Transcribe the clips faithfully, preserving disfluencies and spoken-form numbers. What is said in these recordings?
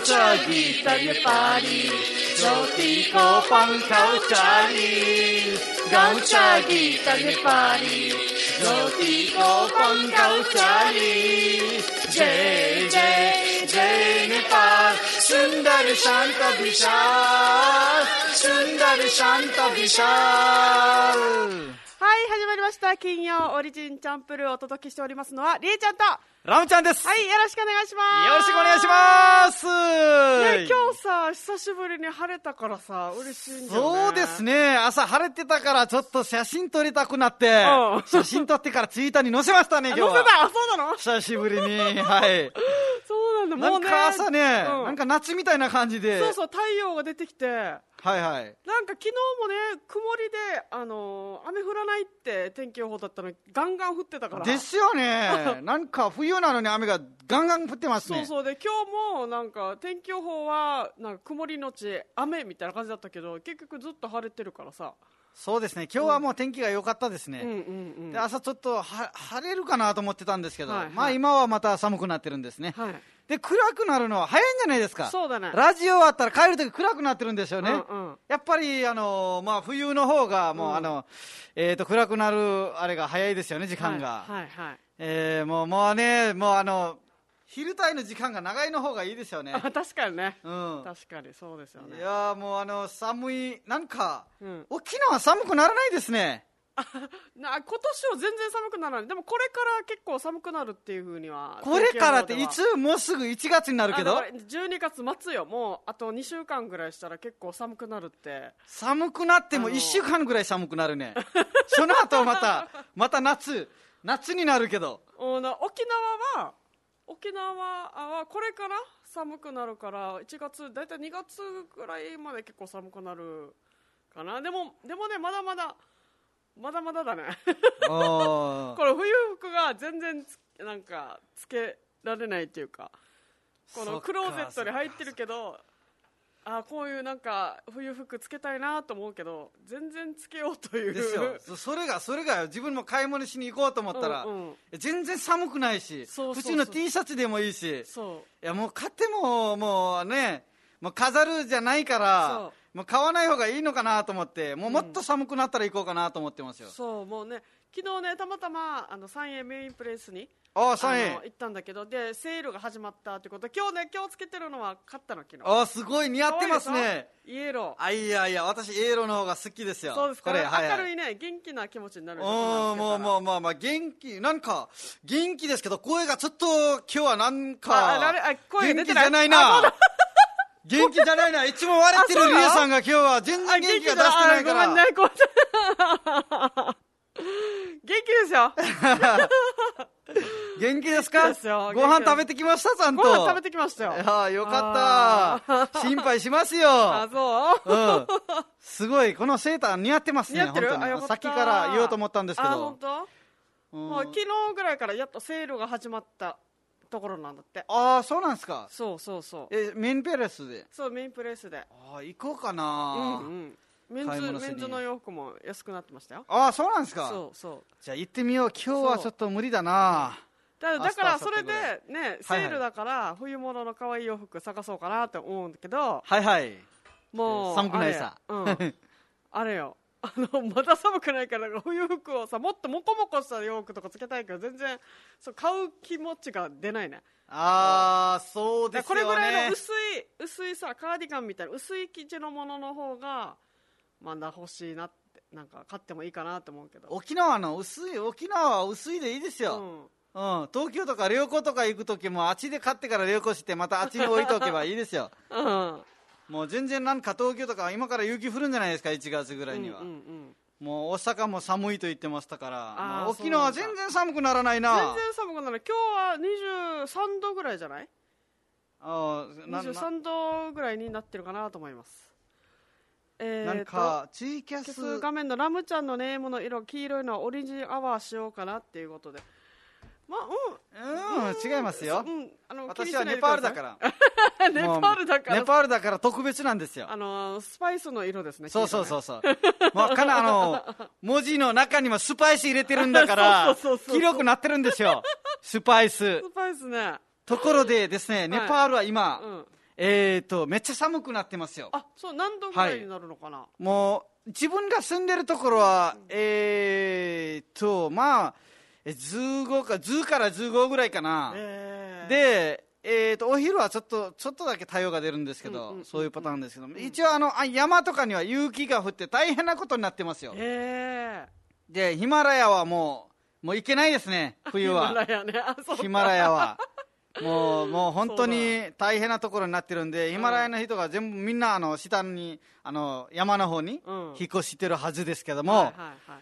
Gaucha Gita Nepali, Jyoti ko pangkauchari. Gaucha Gita Nepali, Jyoti ko pangkauchari. Jai Jai Jai Nepal, Sundar Shanta Vishal, Sundar Shanta Vishal。 はい、始まりました。金曜オリジンチャンプルーをお届けしておりますのはりえちゃんとラムちゃんです。 はい、よろしくお願いします。 よろしくお願いします。 ね、今日さ、久しぶりに晴れたからさ、嬉しいんだよね。 そうですね。朝晴れてたからちょっと写真撮りたくなって、うん、写真撮ってからツイッターに載せましたね、今日は。 載せた。そうなの？ 久しぶりに。はい。 そうなんだ。もうね。 なんか朝ね、うん、なんか夏みたいな感じで。 そうそう、太陽が出てきて。 はいはい。 なんか昨日もね、曇りで、あのー、雨降らないって天気予報だったのにガンガン降ってたから。 ですよね。なんか冬なのに雨がガンガン降ってますね。 そうそうで、今日もなんか天気予報はなんか曇りのち雨みたいな感じだったけど、結局ずっと晴れてるからさ。 そうですね。今日はもう天気が良かったですね。 うんうんうん、 で朝ちょっとは晴れるかなと思ってたんですけど、 はいはい、 まあ今はまた寒くなってるんですね。 はい。 で暗くなるのは早いんじゃないですか。 そうだね。 ラジオ終わったら帰るとき暗くなってるんですよね。 うんうん、 やっぱりあのー、まあ冬の方がもう、うん、あのえっ、ー、と暗くなるあれが早いですよね、時間が。 はいはいはい。 えー、もうもうねもうあの昼帯の時間が長いの方がいいですよね。 あ、確かにね。 うん。 確かにそうですよね。 いやもうあの寒いなんか、 うん、 沖縄寒くならないですね。 あな今年は全然寒くならない。でもこれから結構寒くなるっていう風には。 これからっていつ？もうすぐいちがつになるけど。 じゅうにがつ末よ。もうあとにしゅうかんぐらいしたら結構寒くなるって。 寒くなってもいっしゅうかんぐらい寒くなるね。その後またまた夏夏になるけど。 おな沖縄は沖縄はこれから寒くなるからいちがつだいたいにがつぐらいまで結構寒くなるかな。でもでもねまだまだ。まだまだだねこれ冬服が全然なんかつけられないっていうか、このクローゼットに入ってるけど、あこういうなんか冬服つけたいなと思うけど全然つけようというですよ。それがそれが自分も買い物しに行こうと思ったら、うんうん、全然寒くないし、 そうそうそう普通の T シャツでもいいし、 そういやもう買ってももうねもう飾るじゃないからもう買わない方がいいのかなと思って、もうもっと寒くなったら行こうかなと思ってますよ。 うん、そうもうね昨日ねたまたまあの三栄メインプレイスにあ三栄行ったんだけど、でセールが始まったってことで今日ね今日つけてるのは買ったの昨日。 あすごい似合ってますね。 イエロー。 あいやいや私イエローの方が好きですよ。 そうですか。 これ、はいはい、 明るいね元気な気持ちになる。 おもうもうまあまあ元気なんか元気ですけど声がちょっと今日はなんかあああ声出てない元気じゃないな。元気じゃないな。いつも割れてるリエさんが今日は全然元気が出してないから。 ごめんねこ元気ですよ元気ですか？ ですよ。 ご飯食べてきましたちゃんと。 ご飯食べてきましたよ。 いやよかった。心配しますよ。 あそう、 うん、すごいこのセーター似合ってますね。 似合ってる？ 本当にさっきから言おうと思ったんですけど。 あ本当、うん、もう昨日ぐらいからやっとセールが始まったところなんだって。 ああそうなんですか。 そうそうそう。 えメインプレスで。 そうメインプレスで。 ああ行こうかな。 うんうんメンズ、メンズの洋服も安くなってましたよ。 ああそうなんですか。 そうそう。 じゃあ行ってみよう。今日はちょっと無理だな。 だ, だからそれでねセールだから冬物の可愛い洋服探そうかなって思うんだけど。 はいはい。 もう寒くないさ。 あれ、うん、あれよ。あのまだ寒くないから冬服をさもっとモコモコした洋服とかつけたいけど全然そう買う気持ちが出ないね。 ああそうですよね。 これぐらいの薄い薄いさカーディガンみたいな薄い生地のものの方がまだ欲しいなってなんか買ってもいいかなと思うけど。 沖縄の薄い沖縄は薄いでいいですよ。うんうん、東京とか旅行とか行く時もあっちで買ってから旅行してまたあっちに置いておけばいいですよ。うん、もう全然なんか東京とか今から雪降るんじゃないですかいちがつぐらいには。うんうんうん、もう大阪も寒いと言ってましたから、まあ、沖縄は全然寒くならないな。 全然寒くならない。今日はにじゅうさんどぐらいじゃない？あにじゅうさんどぐらいになってるかなと思います。えー、 なんかツイキャス画面のラムちゃんのネームの色黄色いのはオリジンアワーしようかなっていうことで。まあうん、うん、違いますよ、 うん、あの私はネパールだからネパールだからネパールだから特別なんですよ。 あのスパイスの色ですね。 そうそうそうそうまあ、かなあの文字の中にもスパイス入れてるんだから黄色くなってるんですよスパイス。 スパイスね。 ところでですねネパールは今、はいうんえーとめっちゃ寒くなってますよ。 あ、そう、何度ぐらいになるのかな。はい、 もう自分が住んでるところは、うん、えーとまあじゅうごかじゅうからじゅうごぐらいかな、えー、で、えー、とお昼はちょっとちょっとだけ太陽が出るんですけど、うんうんうんうん、そういうパターンですけど、うん、一応あの山とかには雪が降って大変なことになってますよ、えー、でヒマラヤはもうもう行けないですね、冬は。ヒマラヤね、あ、そうか。ヒマラヤはもうもう本当に大変なところになってるんで、ヒマラヤの人が全部みんなあの下にあの山の方に引っ越してるはずですけども、うん、はいはいはい、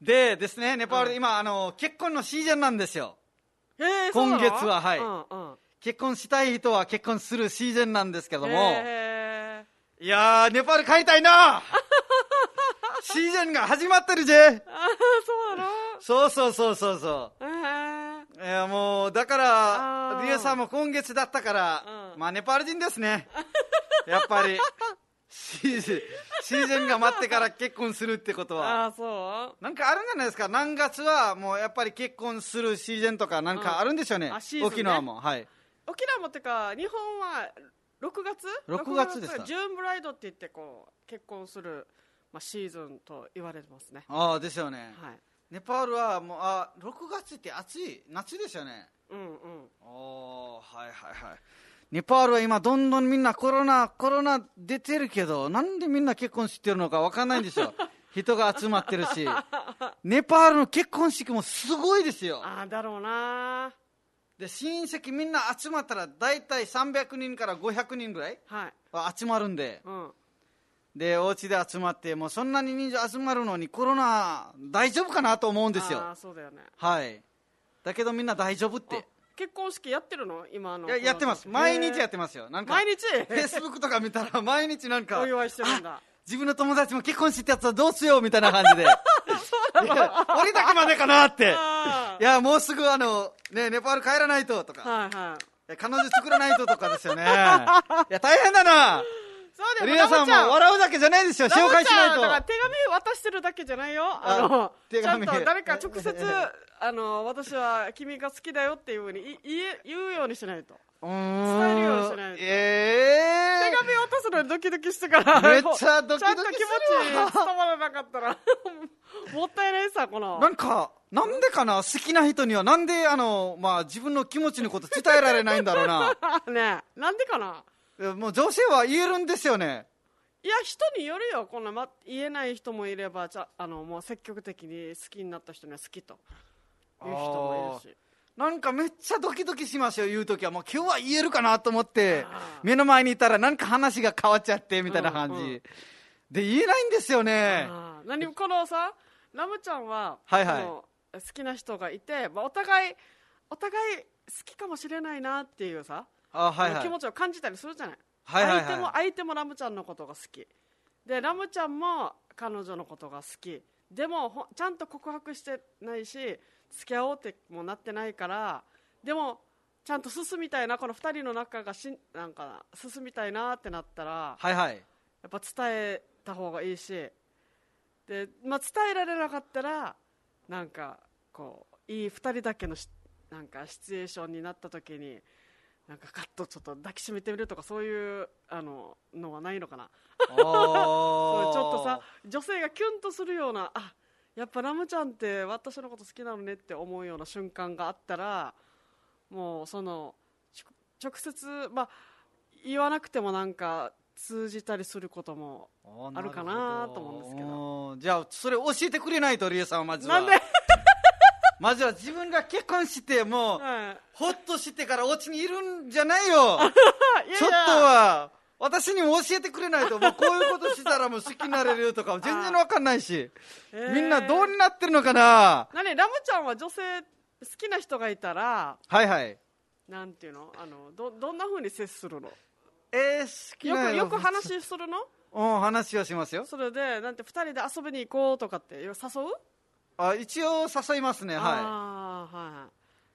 でですね、ネパールで今、うん、あの結婚のシーズンなんですよ。 えー、 今月は、はい、 うんうん、 結婚したい人は結婚するシーズンなんですけども、えー、いやーネパール帰りたいなシーズンが始まってるぜ。あ、 そうなの。 そうそうそうそうそう、えー、いやもうだからリエさんも今月だったから、うん、まあネパール人ですねやっぱりシーズン、シーズンが待ってから結婚するってことは。 あ、そう。 なんかあるんじゃないですか。何月はもうやっぱり結婚するシーズンとかなんかあるんでしょうね、うん、あ、シーズンね、沖縄も、はい、 沖縄もってか日本はろくがつろくがつですか。 ジューンブライドって言ってこう結婚する、まあ、シーズンと言われてますね。 ああですよね、はい、ネパールはもうあろくがつって暑い夏ですよね。 うんうん。 おー、はいはいはい。ネパールは今どんどんみんなコロナコロナ出てるけど、なんでみんな結婚してるのか分かんないんですよ人が集まってるしネパールの結婚式もすごいですよ。 ああだろうな。 で親戚みんな集まったら大体さんびゃくにんからごひゃくにんぐらいは集まるんで、はい、うん、でお家で集まってもうそんなに人数集まるのにコロナ大丈夫かなと思うんですよ。 ああそうだよね。 はい、だけどみんな大丈夫って。 結婚式やってるの今の。 や, やってます、毎日やってますよ。なんか毎日フェイスブックとか見たら毎日なんかお祝いしてるんだ。 自分の友達も結婚式ってやつはどうしようみたいな感じでそうなの俺だけまでかなっていやもうすぐあの、ね、ネパール帰らないととか、はいはい、彼女作らないととかですよねいや大変だな。 そうでもリナさんも笑うだけじゃないですよ、紹介しないと。 だから手紙渡してるだけじゃないよ。あの手紙ちゃんと誰か直接あの私は君が好きだよっていうふうに言え言うようにしないと。 うーん、 伝えるようにしないと。 えー、 手紙渡すのにドキドキしてからめっちゃドキドキする。 ちゃんと気持ち伝わらなかったらもったいないさこの。 なんかなんでかな、好きな人にはなんであの、まあ、自分の気持ちのこと伝えられないんだろうなねえ、なんでかな。 もう女性は言えるんですよね。 いや人によるよ。こんな、ま、言えない人もいればじゃあのもう積極的に好きになった人には好きという人もいるし、 なんかめっちゃドキドキしますよ言うときは。もう今日は言えるかなと思って目の前にいたらなんか話が変わっちゃってみたいな感じ、うんうん、で言えないんですよね。 あ何このさラムちゃんは、 はいはい、 好きな人がいて、まあ、お互いお互い好きかもしれないなっていうさあ、はいはい、 気持ちを感じたりするじゃない。 はいはいはい、 相手も相手もラムちゃんのことが好きでラムちゃんも彼女のことが好きでもちゃんと告白してないし付き合おうってもなってないから、でもちゃんと進みたいな、このふたりの仲がしなんか進みたいなってなったら、 はいはい、 やっぱ伝えた方がいいしで、まあ、伝えられなかったらなんかこういいふたりだけのなんかシチュエーションになった時になんかカッとちょっと抱きしめてみるとかそういうあののはないのかなそうちょっとさ女性がキュンとするような、あやっぱラムちゃんって私のこと好きなのねって思うような瞬間があったらもうその直接、まあ、言わなくてもなんか通じたりすることもあるかなと思うんですけど。 じゃあそれ教えてくれないとリエさんはまずは。 なんでまずは自分が結婚してもう、はい、ほっとしてからお家にいるんじゃないよいやいやちょっとは私にも教えてくれないともうこういうことしたらもう好きになれるとか全然わかんないし、えー、みんなどうになってるのかな。 何ラムちゃんは女性好きな人がいたらはいはいなんていうの、あの ど, どんな風に接するの。 えー、好きなよくよく話するの。 うん話はしますよ。 それでなんてふたりで遊びに行こうとかって誘う。 あ一応誘いますね。はいあ、はい、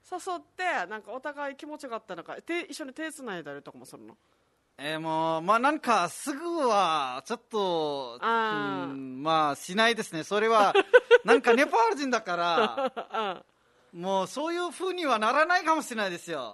誘ってなんかお互い気持ちがあったのか手一緒に手つないだりとかもするの。 えー、もうまあなんかすぐはちょっとあ、うん、まあしないですね。それはなんかネパール人だからもうそういう風にはならないかもしれないですよ。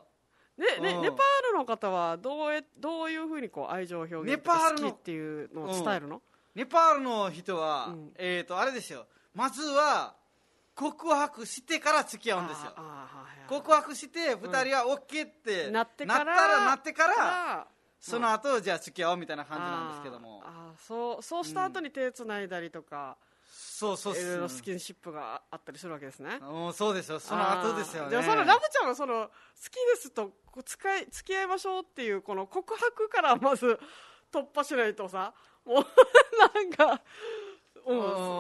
でね、ネパールの方はどうえどういうふうにこう愛情を表現ネパールの好きっていうのを伝えるの、うん、 ネパールの人は、うん、えーとあれですよ、まずは告白してから付き合うんですよ。告白してふたりは OK って、うん、なってからなったらなってからその後じゃあ付き合おうみたいな感じなんですけども、 ああそうそうした後に手つないだりとか、 うん、そうそういろいろスキンシップがあったりするわけですね。 うんそうですよ、その後ですよね。 じゃあそのラブちゃんはその好きですと使い付き合いましょうっていうこの告白からまず突破しないとさ、もうなんか、うん、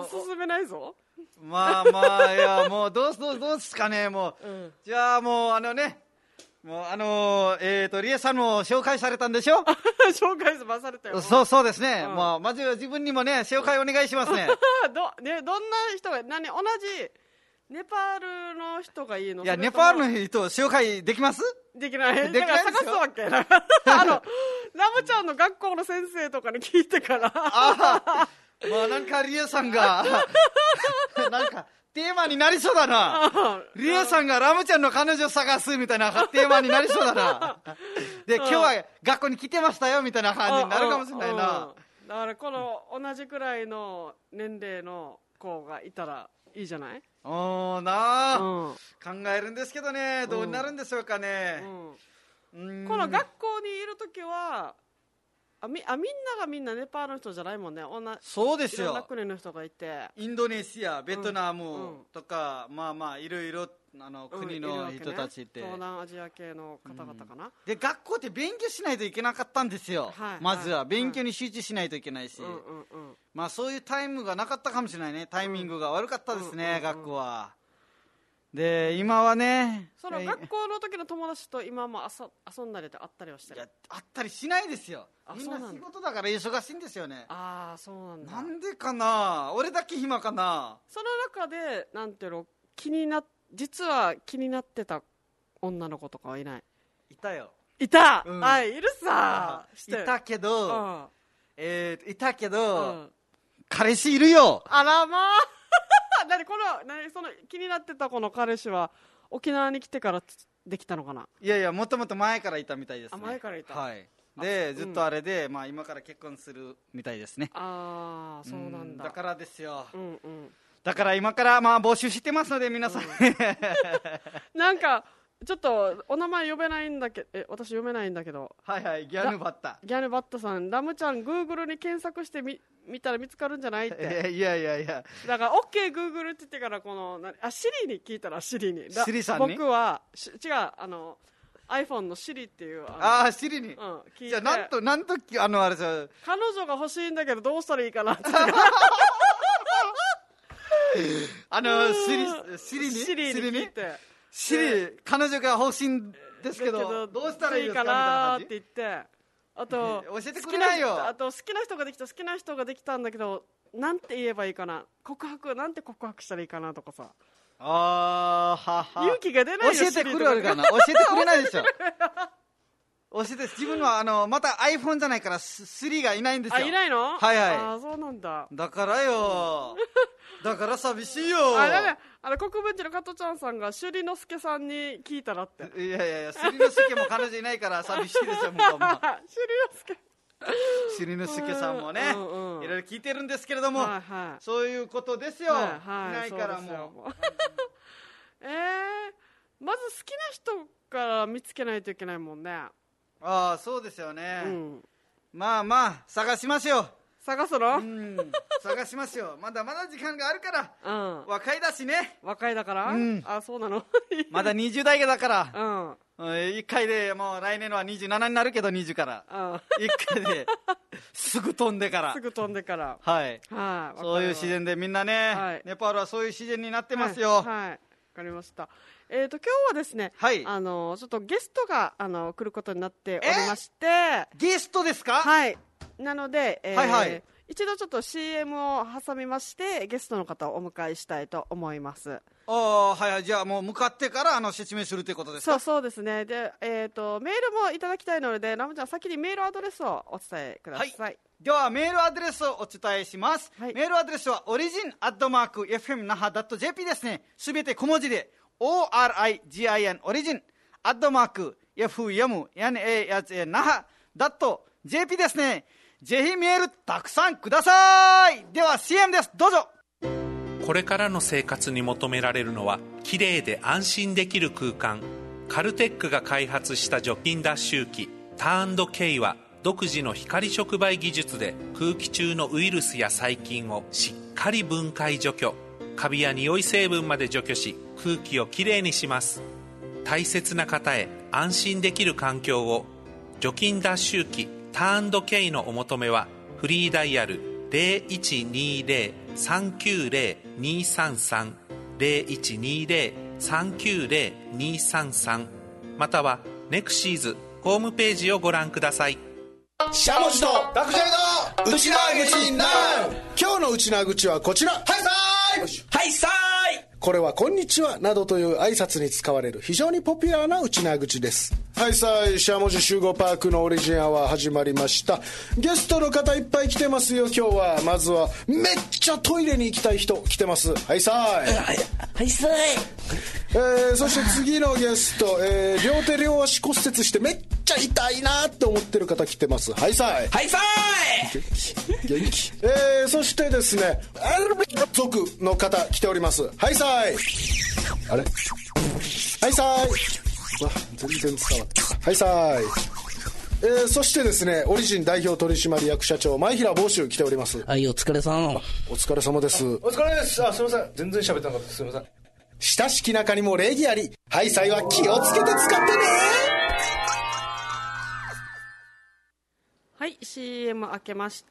進めないぞ。 まあまあいやもうどうどうどうですかね、もう、うん、じゃあもうあのね、もうあのー、えっ、ー、とリエさんも紹介されたんでしょ紹介されたよ。 そうそうですね、うん、まあまず自分にもね紹介お願いしますねど, ねどんな人が何同じネパールの人がいいの？ いやネパールの人紹介できます？ できない。できないですよ。だから探すわけあのラムちゃんの学校の先生とかに聞いてからあまあなんかリエさんがなんかテーマになりそうだな。リエさんがラムちゃんの彼女探すみたいなテーマになりそうだな。で今日は学校に来てましたよみたいな感じになるかもしれないな。 だからこの同じくらいの年齢の子がいたらいいじゃない？ おーなあ、うん、考えるんですけどね、どうなるんでしょうかね、 うんうん、この学校にいるときはあ み, あみんながみんなネパールの人じゃないもんね。 そうですよ、 いろんな国の人がいて、 インドネシア、ベトナムとか、うんうん、まあまあいろいろあの国の人たちって、 うんね、東南アジア系の方々かな、うん、 で学校って勉強しないといけなかったんですよ、はい、まずは勉強に集中しないといけないし、はい、まあそういうタイムがなかったかもしれないね。タイミングが悪かったですね、うん、学校は。で今はね、 その学校の時の友達と今も 遊, 遊んだりと会ったりはしてる？いや会ったりしないですよ。みんな仕事だから忙しいんですよね。 ああそうなんだ。 なんでかな、俺だけ暇かな。 その中でなんていうの、気にな実は気になってた女の子とかはいない？ いたよ。 いた、うん、はい、いるさ。 いたけど、うん、えー、いたけど、うん、彼氏いるよ。 あらまあ何この何その気になってた子の彼氏は沖縄に来てからできたのかな？ いやいや、もともと前からいたみたいですね。 あ、前からいた。 はい。でずっとあれで、うん、まあ、今から結婚するみたいですね。 ああそうなんだ、うん、 だからですよ、 うんうん、 だから今からまあ募集してますので皆さん、うん、 なんかちょっとお名前呼べないんだけど、え私読めないんだけど、 はいはい、ギャヌバッタギャヌバッタさん、ラムちゃんグーグルに検索してみ見たら見つかるんじゃないって。 いやいやいや、 だから OK グーグルって言ってからこのあシリに聞いたらシリにシリさんに僕は違うあのiPhone のシリっていうああシリに、うん、 聞いて、 じゃあなんとなんとあのあれさ、 彼女が欲しいんだけどどうしたらいいかなってあのシリシリにシリに聞いて、 シリ彼女が欲しいんですけどどうしたらいいですかみたいな感じって言って、あと教えてくれないよ。 あと好きな人ができた好きな人ができたんだけどなんて言えばいいかな、告白なんて告白したらいいかなとかさ、 あーはは勇気が出ないよ。 教えてくれるかな教えてくれないでしょ教えて、自分はあのまた iPhone じゃないからスリーがいないんですよ。 あ、いないの？ はいはい。 あ、そうなんだ。 だからよだから寂しいよ。 あ、だめ、あの国分寺の加藤ちゃんさんが朱里之助さんに聞いたらって。 いやいやいや、朱里之助も彼女いないから寂しいですよ向こうも朱里之助朱里之助さんもね、うんうん、いろいろ聞いてるんですけれども、はいはい、そういうことですよ、はいはい、いないからもうえー、まず好きな人から見つけないといけないもんね。 ああ、そうですよね、うん、まあまあ探しましょう。 探すの？ うん、探しますよ。まだまだ時間があるから、うん、若いだしね。 若いだから、うん、あ、そうなのまだにじゅう代だから、うん、いっかいでもう来年はにじゅうななになるけどにじゅうから、うん、いっかいですぐ飛んでからすぐ飛んでからはい、はい、そういう自然でみんなね、はい、ネパールはそういう自然になってますよ。 はい、はい、わかりました。えーと、今日はですね、はい、あのちょっとゲストがあの来ることになっておりまして。 ゲストですか？ はい、なので、えーはいはい、一度ちょっと シーエム を挟みましてゲストの方をお迎えしたいと思います。 ああ、はいはい。じゃあもう向かってからあの説明するということですか？ そうそうですね。で、えーと、メールもいただきたいのでラムちゃん先にメールアドレスをお伝えください。はい、 ではメールアドレスをお伝えします、はい、メールアドレスはオリジンアットマーク エフエムナハドットジェーピー ですね。すべて小文字で オーアールアイジン オリジンアットマークエフエムエヌエーエイチエー 那覇 ジェーピー ですね。ぜひメールたくさんください。では シーエム です。どうぞ。 これからの生活に求められるのはきれいで安心できる空間。カルテックが開発した除菌脱臭機ターンド K は独自の光触媒技術で空気中のウイルスや細菌をしっかり分解除去、カビや匂い成分まで除去し空気をきれいにします。大切な方へ安心できる環境を。除菌脱臭機ターンド K のお求めはフリーダイヤル ゼロいちにゼロ さんきゅうゼロ にさんさん ゼロいちにゼロ さんきゅうゼロ にさんさんまたはネクシーズホームページをご覧ください。 しゃもじとダクジャイのうちなー口な今日のうちなー口はこちら。はいさーいはいさーい。これはこんにちはなどという挨拶に使われる非常にポピュラーなうちなー口です。はいさーい、しゃもじ集合パークのオリジンアワー始まりました。ゲストの方いっぱい来てますよ。今日はまずはめっちゃトイレに行きたい人来てます。はいさーいはいさーい。 えー、そして次のゲスト、えー、両手両足骨折してめっちゃ痛いなって思ってる方来てます。はいさーいはいさーい元気、えー、そしてですねアルビ族の方来ております。はいさーいあれはいさーいわ全然伝わった。はいさーい、えー、そしてですねオリジン代表取締役社長前平坊主来ております。 はい、お疲れさん。 お疲れ様です。 お疲れです。あ、すいません、全然喋ってなかった。すいません。 親しき中にも礼儀あり。ハイサイは気をつけて使ってね。 はい、シーエム 開けました。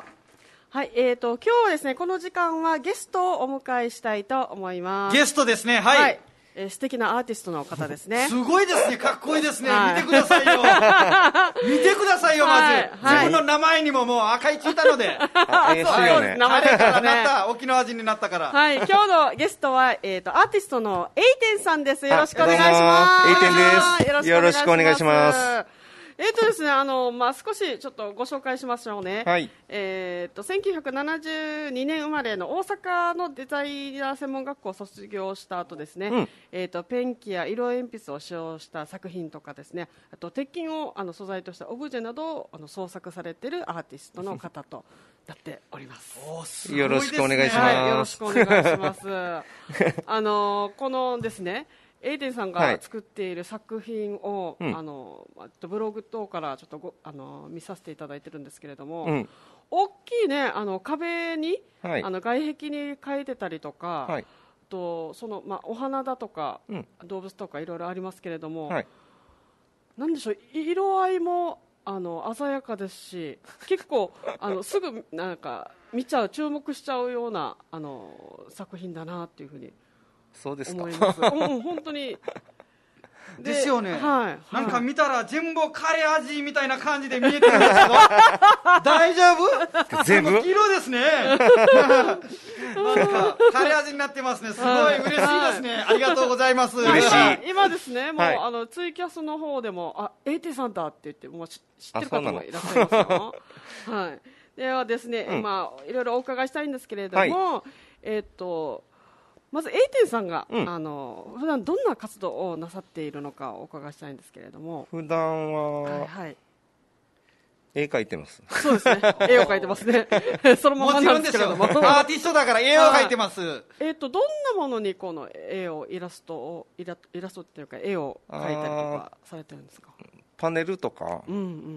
はい、えーと今日はですねこの時間はゲストをお迎えしたいと思います。 ゲストですね。はい、はい、 えー、素敵なアーティストの方ですね。 すごいですね、かっこいいですね、はい、見てくださいよ見てくださいよ、まず、はい、自分の名前にももう赤いついたので怪しいよね。 名前からなった沖縄人になったから。 はい、今日のゲストは、えー、とアーティストのエイテンさんです。よろしくお願いします。 エイテンです。よろしくお願いします。 えーとですね、あのまあ、少しちょっとご紹介しましょうね。 はい、 えー、とせんきゅうひゃくななじゅうにねん生まれの大阪のデザイナー専門学校を卒業した後ですね、うん、えー、とペンキや色鉛筆を使用した作品とかですね、あと鉄筋をあの素材としたオブジェなどをあの創作されているアーティストの方となっております。 おすごいですね。 よろしくお願いします。 はい、よろしくお願いしますあのこのですねエイテンさんが作っている作品を、はい、あのブログ等からちょっとごあの見させていただいてるんですけれども、うん、大きいねあの壁に、はい、あの外壁に描いてたりとか、はい、とそのまあ、お花だとか、うん、動物とかいろいろありますけれども、はい、なんでしょう、色合いもあの鮮やかですし、結構あのすぐなんか見ちゃう注目しちゃうようなあの作品だなっていうふうにそうですか。 思います。うん、本当にでですよね、 はい、 なんか見たら全部カレー味みたいな感じで見えてるんですけど大丈夫？ 全部黄色ですねなんかカレー味になってますね。すごい嬉しいですね、はい、ありがとうございます。 嬉しい。 今ですねもう、はい、あのツイキャスの方でもあエイティさんだって言ってもう知ってる方もいらっしゃいますよはい、ではですね、うん、まあ、いろいろお伺いしたいんですけれども、はい、えー、っとまずエイテンさんが、うん、あの普段どんな活動をなさっているのかお伺いしたいんですけれども。 普段は、はいはい、絵描いてます。 そうですね、絵を描いてますねそのままなんですけれどももちろんですよアーティストだから絵を描いてますえー、とどんなものにこの絵をイラストをイラ、イラストっていうか絵を描いたりとかされてるんですか？ パネルとか、 うんうん、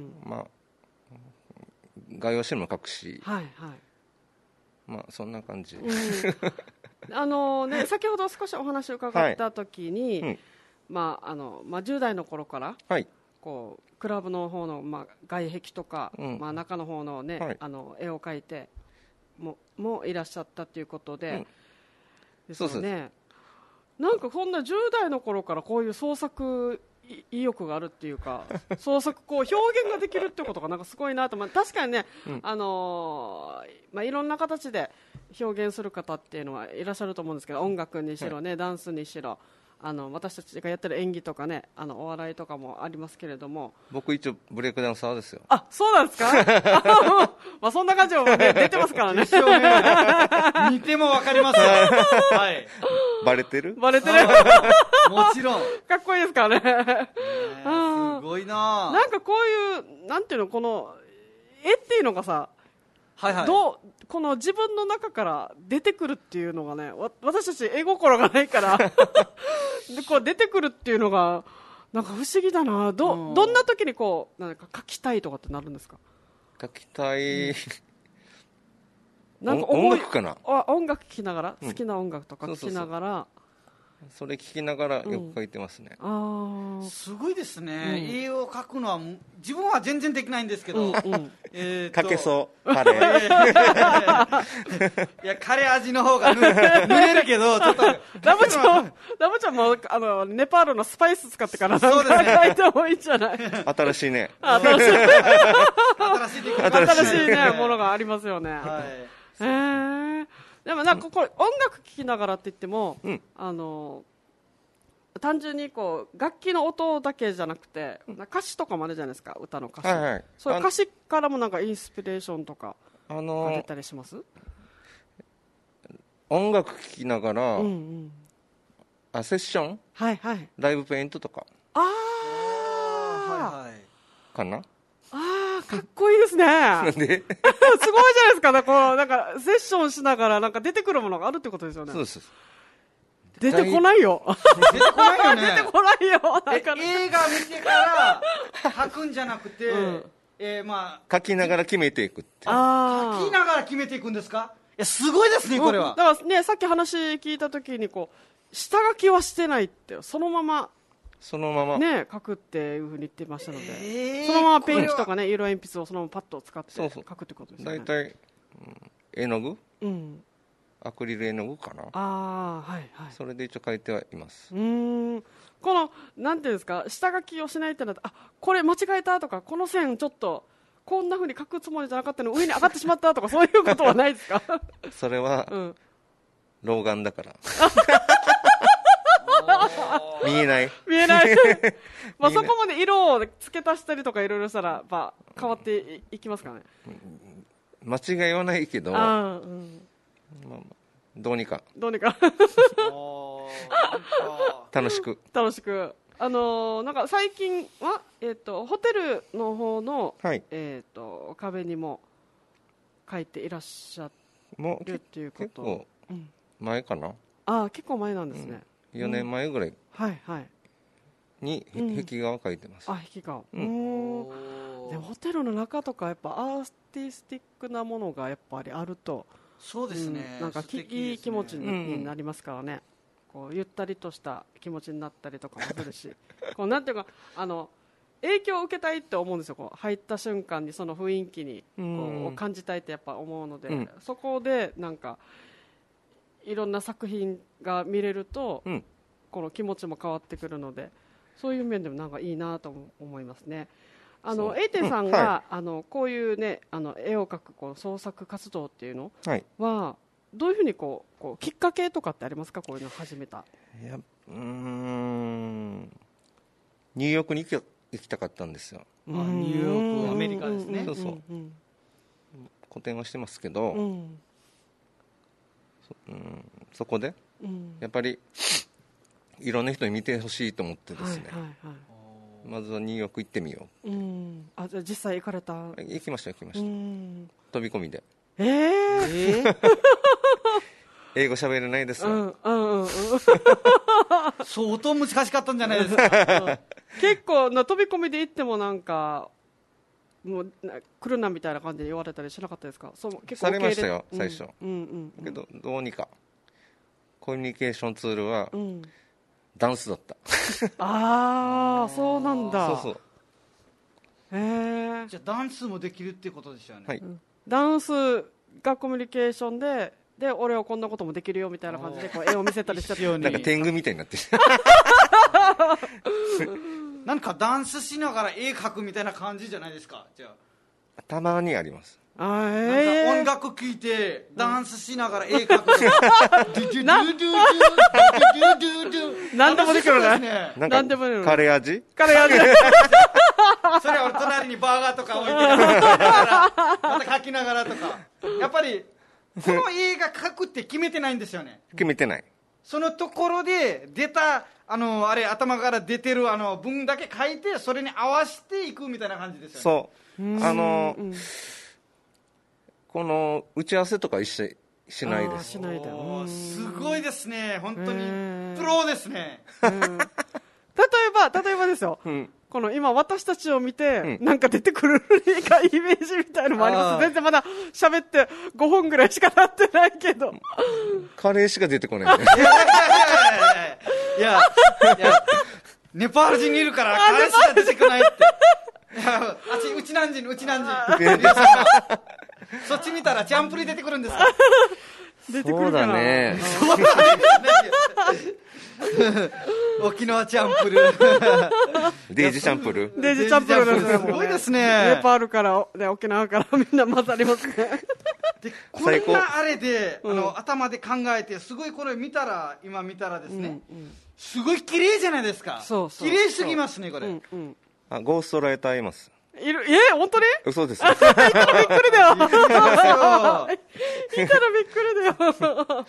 まあ、画用紙も描くし、 はいはい、 まあ、そんな感じ、 うんあのね、先ほど少しお話を伺ったときに、はい、うん、まああのまあ、じゅう代の頃から、はい、こうクラブの方の、まあ、外壁とか、うん、まあ、中の方の、ね、はい、あの絵を描いて も, もいらっしゃったということで、うん、ですよね。そうです。なんかこんなじゅう代の頃からこういう創作意欲があるっていうか創作こう表現ができるってことがなんかすごいなと、まあ、確かにね、うん、あのーまあ、いろんな形で表現する方っていうのはいらっしゃると思うんですけど、音楽にしろね、はい、ダンスにしろ、あの私たちがやってる演技とかね、あのお笑いとかもありますけれども、 僕一応ブレイクダンサーですよ。 あ、そうなんですかまあそんな感じも、ね、出てますからね見ても分かりますよはい、 バレてるバレてるもちろんかっこいいですからねすかこういうなんていうのこの絵っていうのがさ、 はいはい、 どうこの自分の中から出てくるっていうのがね、わ私たち絵心がないからでこう出てくるっていうのがなんか不思議だな。 ど, どんな時にこうなんか描きたいとかってなるんですか？ 描きたい、うん、 なんか音楽かな。 あ音楽聴きながら、うん、好きな音楽とか聴きながら、そうそうそう、 それ聞きながらよく描いてますね、 うん、あすごいですね、 うん、 絵を描くのは自分は全然できないんですけど、うんうん、 えー、描けそうカレーいやカレー味の方が塗れるけどちょっとラムちゃんラムちゃんもあのネパールのスパイス使ってからそうです、ね、 描いてもいいんじゃない？ 新しいね新しい新しい新しいねものがありますよね、 はい、 えーでもなんかこれ音楽聴きながらって言っても、うん、あの単純にこう楽器の音だけじゃなくて歌詞とかもあるじゃないですか、歌の歌詞、 はいはい、 そういう歌詞からもなんかインスピレーションとかが出たりします？ 音楽聴きながら、うんうん、あセッション、 はいはい、 ライブペイントとかああ、 はいはい、 かな。 あーかっこいいですねなんですごいじゃないですか、ね、こうなんかセッションしながらなんか出てくるものがあるってことですよね。 そうです。 出てこないよ出てこないよね出てこないよ。 なんか映画見てから書くんじゃなくて、うんえーまあ、 書きながら決めていくって。 あ書きながら決めていくんですか？いやすごいですねこれは、 うん、だからねさっき話聞いた時にこう下書きはしてないってそのままそのままね書くっていうふうに言ってましたので、 えー、 そのままペンキとかね色鉛筆をそのままパッと使って書くってことですよね。 大体、うん、絵の具、 うん、 アクリル絵の具かな。 あ、はいはい、 それで一応書いてはいます。 うーんこのなんていうんですか下書きをしないってなってあこれ間違えたとかこの線ちょっとこんなふうに書くつもりじゃなかったの上に上がってしまったとかそういうことはないですか？ それは、うん、老眼だから見えない見えないまあそこまで色を付け足したりとかいろいろしたら、まあ、変わっていきますからね。 間違いはないけどあ、うんまあ、どうにかどうにか楽しく楽しくあのー、なんか最近は、えー、とホテルの方の、はいえー、と壁にも書いていらっしゃるっていうこと。 もう結構前かな、うん、 あ結構前なんですね、 うん、よねんまえぐらいに壁画を描いてます、 うん、あ壁画、うん、でもホテルの中とかやっぱアーティスティックなものがやっぱりあるとそうですね、 うん、なんかいい、ね、気持ちになりますからね、うん、こうゆったりとした気持ちになったりとかもするしこうなんていうかあの影響を受けたいって思うんですよ。こう入った瞬間にその雰囲気にこう、うん、感じたいってやっぱ思うので、うん、そこでなんかいろんな作品が見れると、うん、この気持ちも変わってくるのでそういう面でもなんかいいなと思いますね。あのエイテンさんが、うんはい、あのこういうねあの絵を描くこう創作活動っていうのは、はい、どういうふうにこうこうきっかけとかってありますか？こういうのを始めた。 いやうーんニューヨークに行き、行きたかったんですよ。 あニューヨークアメリカですね。 そうそう、うん、個展はしてますけど、うん、そ, うん、そこで、うん、やっぱりいろんな人に見てほしいと思ってですね、はいはいはい、まずはニューヨーク行ってみよう、うん、 あじゃあ実際行かれた？ 行きました行きました、うん、飛び込みで。 えー、えー、 英語喋れないですよ、うんうんうん、相当難しかったんじゃないですか、 うん、結構な飛び込みで行ってもなんかもう来るなみたいな感じで言われたりしなかったですか？そう結構されましたよ最初、 うんうんうん、 けどどうにかコミュニケーションツールは、うん、ダンスだったああそうなんだ。 そうそう。 へえ。 じゃあダンスもできるっていうことですよね。 はい、 ダンスがコミュニケーションでで俺はこんなこともできるよみたいな感じでこう絵を見せたりしちゃってなんか天狗みたいになってなんかダンスしながら絵描くみたいな感じじゃないですか？じゃあたまにあります。 あ、えー、 なんか音楽聴いてダンスしながら絵描く何でもできるね。なんかカレー味カレー味それは隣にバーガーとか置いてからまた描きながらとかやっぱりこの映画描くって決めてないんですよね。 決めてない。 そのところで出たあのあれ頭から出てるあの文だけ書いてそれに合わせていくみたいな感じですよね。 そうあのこの打ち合わせとか一緒しないです。 しないで。 すごいですね、本当にプロですね。 例えば例えばですよ、うん、この今私たちを見て、うん、なんか出てくるかイメージみたいなのもあります。全然まだ喋ってごほんぐらいしかなってないけどカレーしか出てこない、ね、いやいいやいやネパール人にいるからカレーしか出てこないっていやあっちうちなんじんうちなんじんそっち見たらチャンプリ出てくるんですか。 出てくるかな。そうだね沖縄チャンプルデイジチャンプルデイジチャンプルですね。 すごいですね。 ネパールからで沖縄からみんな混ざりますね。 でこんなあれで、うん、あの頭で考えてすごいこれ見たら今見たらですね、うんうん、すごい綺麗じゃないですか。そうそう綺麗すぎますねこれ、うんうん、 あゴーストライターいますいる。え本当に嘘です。 いたらびっくりだよ。いたらびっくりだよ。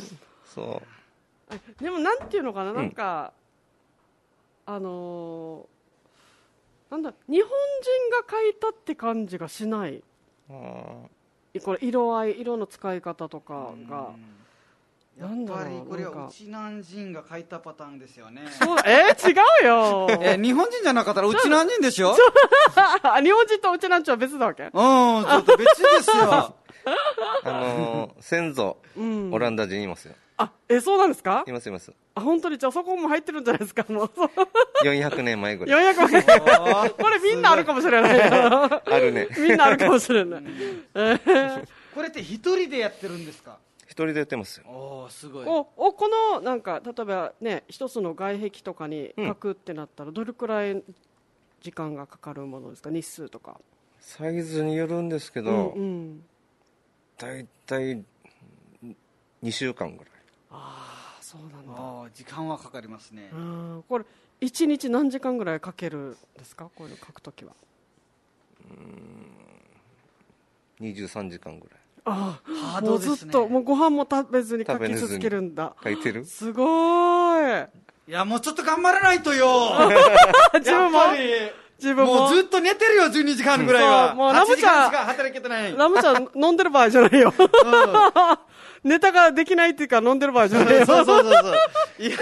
そうでもなんていうのかな、なんか、うん、あのー、なんだ日本人が描いたって感じがしない。あこれ色合い色の使い方とかが。 やっぱりこれはうちなん人が書いたパターンですよね。 そうえー、違うよえ日本人じゃなかったらうちなん人でしょ。 日本人とうちなんちは別だわけ。うんちょっと別ですよ。 あのー、先祖、うん、オランダ人いますよ。 あえそうなんですか。 いますいます。 あ本当にじゃあそこも入ってるんじゃないですか。もうよんひゃくねんまえぐらい。 よんひゃくねんこれみんなあるかもしれない。 あるね。 みんなあるかもしれない。えー、 これって一人でやってるんですか。 一人でやってますよ。 おすごい。 おおこのなんか例えばね一つの外壁とかに描くってなったらどれくらい時間がかかるものですか。日数とかサイズによるんですけど、うんうん、だいたいにしゅうかんぐらい。 ああそうなんだ。 あ時間はかかりますね。 うんこれいちにち何時間ぐらいかけるんですか。こういうの描くときは。 うんにじゅうさんじかんぐらい。 ああもうずっともうご飯も食べずに書き続けるんだ。 書いてる。 すごい。 いやもうちょっと頑張らないとよ。 自分も自分ももうずっと寝てるよじゅうにじかんぐらいは。もうラムちゃん働けてない。 ラムちゃん飲んでる場合じゃないよ。うん、ネタができないっていうか飲んでる場合じゃないよ。 そうそうそうそう。いやーいやー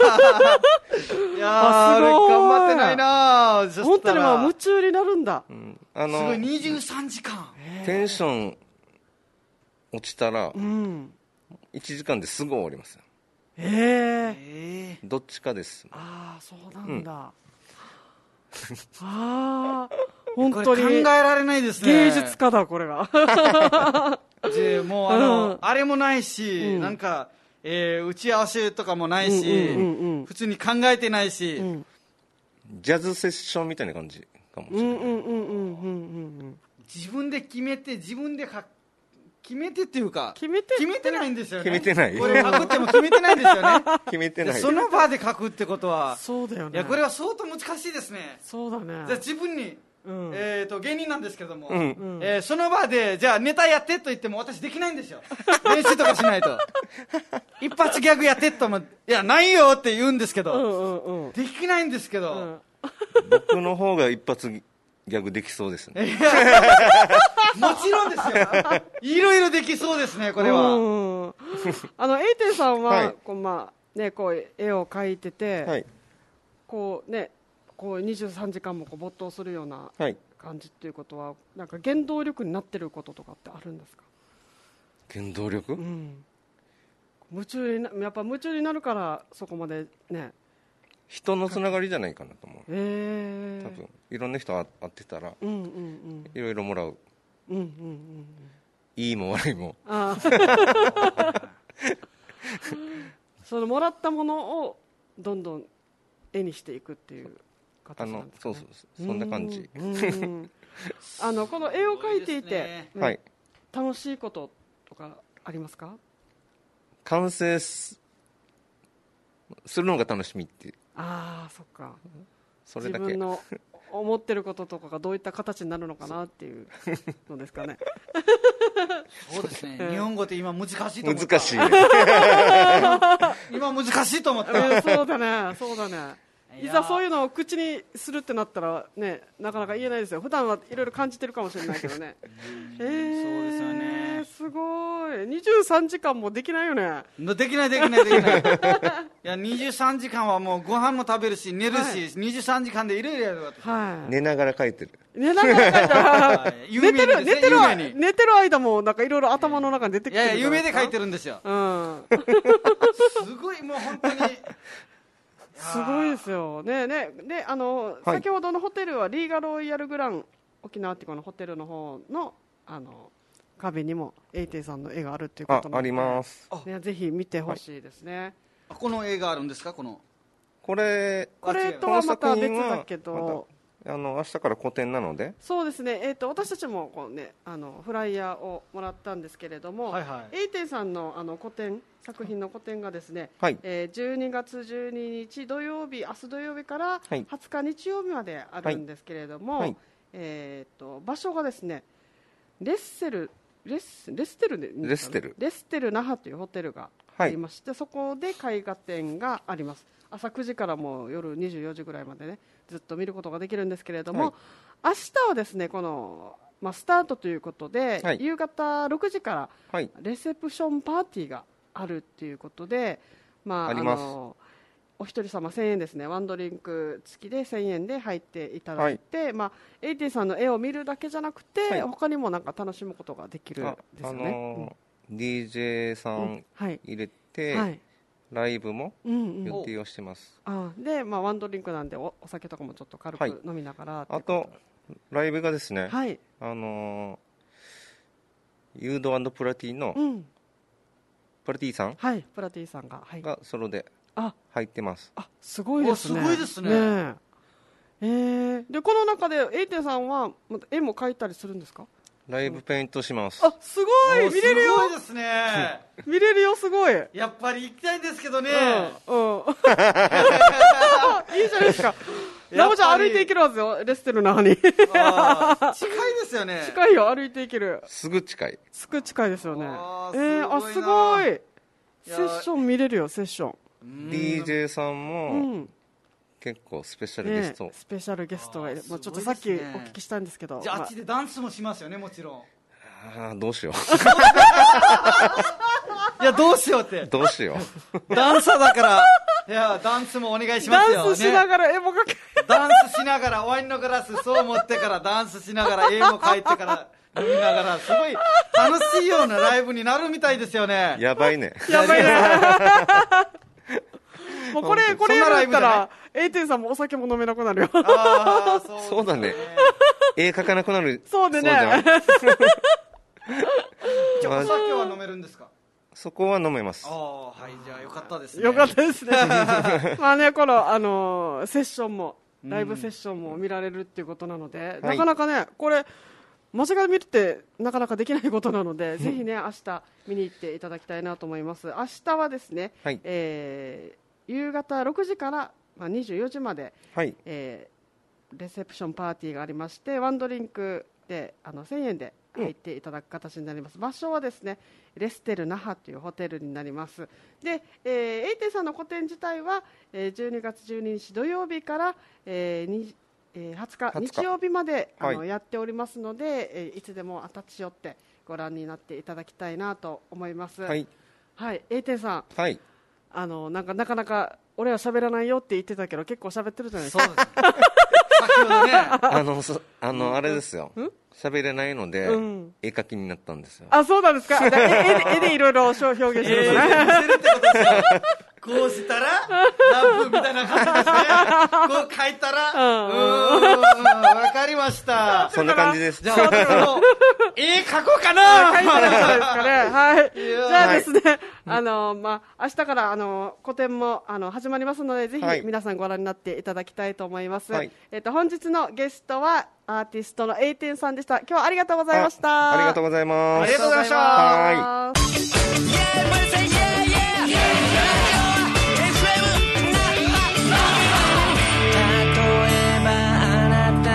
頑張ってないな。 本当にもう夢中になるんだ。うん、 あのすごいにじゅうさんじかん。 テンション落ちたら、うん、いちじかんですぐ終わりますよ。 えー、どっちかです。 ああそうなんだ、うん、ああ本当に考えられないですね。 芸術家だこれが。 でもうあの、うん、あれもないし、うん、なんか、えー、打ち合わせとかもないし、うんうんうんうん、普通に考えてないし、うん、 ジャズセッションみたいな感じかもしれない。 自分で決めて自分で書く決めてっていうか決めて決めてないんですよね。 決めてない。 これ書くっても決めてないんですよね。 決めてない。 その場で書くってことはそうだよね。 いやこれは相当難しいですね。 そうだね。 じゃあ自分に、うん、えっ、ー、と芸人なんですけども、うん、えー、その場でじゃあネタやってと言っても私できないんですよ。練習とかしないと。一発ギャグやってともいやないよって言うんですけど、うんうんうん、できないんですけど、うん、 僕の方が一発ギャグできそうですね。 もちろんですよ。いろいろできそうですねこれは。うんあのエイテンさんは、はい、こうまあねこう絵を描いてて、はい、こうねこうにじゅうさんじかんもこう没頭するような感じっていうことは、はい、なんか原動力になってることとかってあるんですか。 原動力？ うん、夢中になやっぱ夢中になるからそこまでね。 人のつながりじゃないかなと思う。 えー、 多分いろんな人会ってたら、うんうんうん、いろいろもらう、うんうんうん、いいも悪いも。あそのもらったものをどんどん絵にしていくっていう形なんですかね。 そうそうそうそんな感じ。 あのこの絵を描いていて、ねはい、 楽しいこととかありますか。 完成するのが楽しみっていう。 ああそっか。 それだけ。 自分の思ってることとかがどういった形になるのかなっていうのですかね。 そうですね、日本語って今難しいと思った。 難しい、ね、 今難しいと思った、 えー、そうだねそうだね。いざそういうのを口にするってなったらね、なかなか言えないですよ。普段はいろいろ感じてるかもしれないけどね。えー、そうですよね。すごい。にじゅうさんじかんもできないよね。 できないできないできない。いやにじゅうさんじかんはもうご飯も食べるし寝るし、はい、にじゅうさんじかんでいろいろやるわけ、 はい、寝ながら書いてる。 寝ながら書いてる。はい、寝てる寝てる寝てる間もなんかいろいろ頭の中に出てくる。 いやいや夢で書いてるんですよ。 うん。 すごいもう本当に。 すごいですよね。ねであの、はい、先ほどのホテルはリーガロイヤルグラン沖縄っていうこのホテルの方のあの壁にもエイテイさんの絵があるっていうことなので、 あ、あります、 ね、ぜひ見てほしいですね、 はい、この絵があるんですか。このこれこれとはまた別だけど、 ま、あの明日から個展なので。 そうですね、えー、と私たちもこう、ね、あのフライヤーをもらったんですけれども、はいはい、エイテイさんの、あの個展作品の個展がですね、はい、えー、じゅうにがつじゅうににち土曜日、明日土曜日からはつか日曜日まであるんですけれども、はいはい、えー、と場所がですねレッセルレスレステルでレステルレステル那覇というホテルがありまして、はい、そこで絵画展があります。朝くじからもう夜にじゅうよじぐらいまでねずっと見ることができるんですけれども、はい、明日はですねこの、まあ、スタートということで、はい、夕方ろくじからレセプションパーティーがあるっていうことで、まあ、あのお一人様せんえんですね。ワンドリンク付きでせんえんで入っていただいて、はい、まあ、エイティさんの絵を見るだけじゃなくて、はい、他にもなんか楽しむことができるんですよね。あのーうん、ディージェー さん入れて、うん、はい、ライブも予定をしてます、 うんうん、あで、まあ、ワンドリンクなんで お, お酒とかもちょっと軽く飲みながら、はい、 あとライブがですね、はい、あのー、ユード&プラティの、うん、プラティさん、 はい、プラティさんが、はい、 がソロで入ってます。 あ、すごいですね。 すごいですね。ねえー、でこの中でエイテさんは絵も描いたりするんですか。 ライブペイントします。 あ、すごい見れるよ。 すごいですね。 見れるよ、すごい。 やっぱり行きたいんですけどね。 うん、うん、いいじゃないですか。なおちゃん歩いていけるはずよ、レステル那覇に。近いですよね。 近いよ、歩いていける。 すぐ近い。 すぐ近いですよね。あー、えー、あ、すごい。セッション見れるよ、セッション。 ディージェー さんも、うん、結構スペシャルゲスト、 ね、スペシャルゲストが、もうちょっとさっきお聞きしたんですけど、 じゃあ、あっちでダンスもしますよね、もちろん。 ああ、どうしよう。 いや、どうしようってどうしよう。ダンサーだからいや、ダンスもお願いしますよ。 ダンスしながら絵も描け、 ね、ダンスしながらワインのグラスそう持ってからダンスしながら絵も描いてから飲みながら、すごい楽しいようなライブになるみたいですよね。 やばいね。 やばいね。もうこれこれやったらエイティさんもお酒も飲めなくなるよ。 あ、そう、ね、そうだね。絵描かなくなる。 そうでね。 じゃあお酒は飲めるんですか。 そこは飲めます。 あ、はい、じゃあよかったですね。 よかったですね。まあね、このあのー、セッションもライブセッションも見られるっていうことなので、うん、なかなかねこれ間近で見るってなかなかできないことなので、ぜひね明日見に行っていただきたいなと思います。明日はですね、はい、えー、夕方ろくじからまあにじゅうよじまで、はい、えー、レセプションパーティーがありまして、ワンドリンクであのせんえんで入っていただく形になります。場所はですねレステル那覇というホテルになります。で、えー、エイテさんの個展自体は、えー、じゅうにがつじゅうににち土曜日から、えーにえー、はつか日曜日まであの、はい、やっておりますので、えー、いつでも立ち寄ってご覧になっていただきたいなと思います。はい、はい、エイテさん、はい、あのなんかなかなか俺は喋らないよって言ってたけど結構喋ってるじゃないですか。そうです先ほどね、あのそあのあれですよ。喋れないので、うん、絵描きになったんですよ。 あ、そうなんですか。絵で、絵でいろいろ表現してるから、 えー、してるってことですよ。こうしたらラブみたいな感じですね。こう描いたら、うん、うーん、わかりました。 そんな感じです。 じゃあ、絵描こうかな。 描いたらそうですかね。はい。じゃあですね、はい、あのまあ明日からあの個展もあの始まりますので、ぜひ皆さんご覧になっていただきたいと思います。はい、えっと本日のゲストはアーティストのエイテンさんでした。今日はありがとうございました。 ありがとうございます。 ありがとうございました。はい。例えばあなた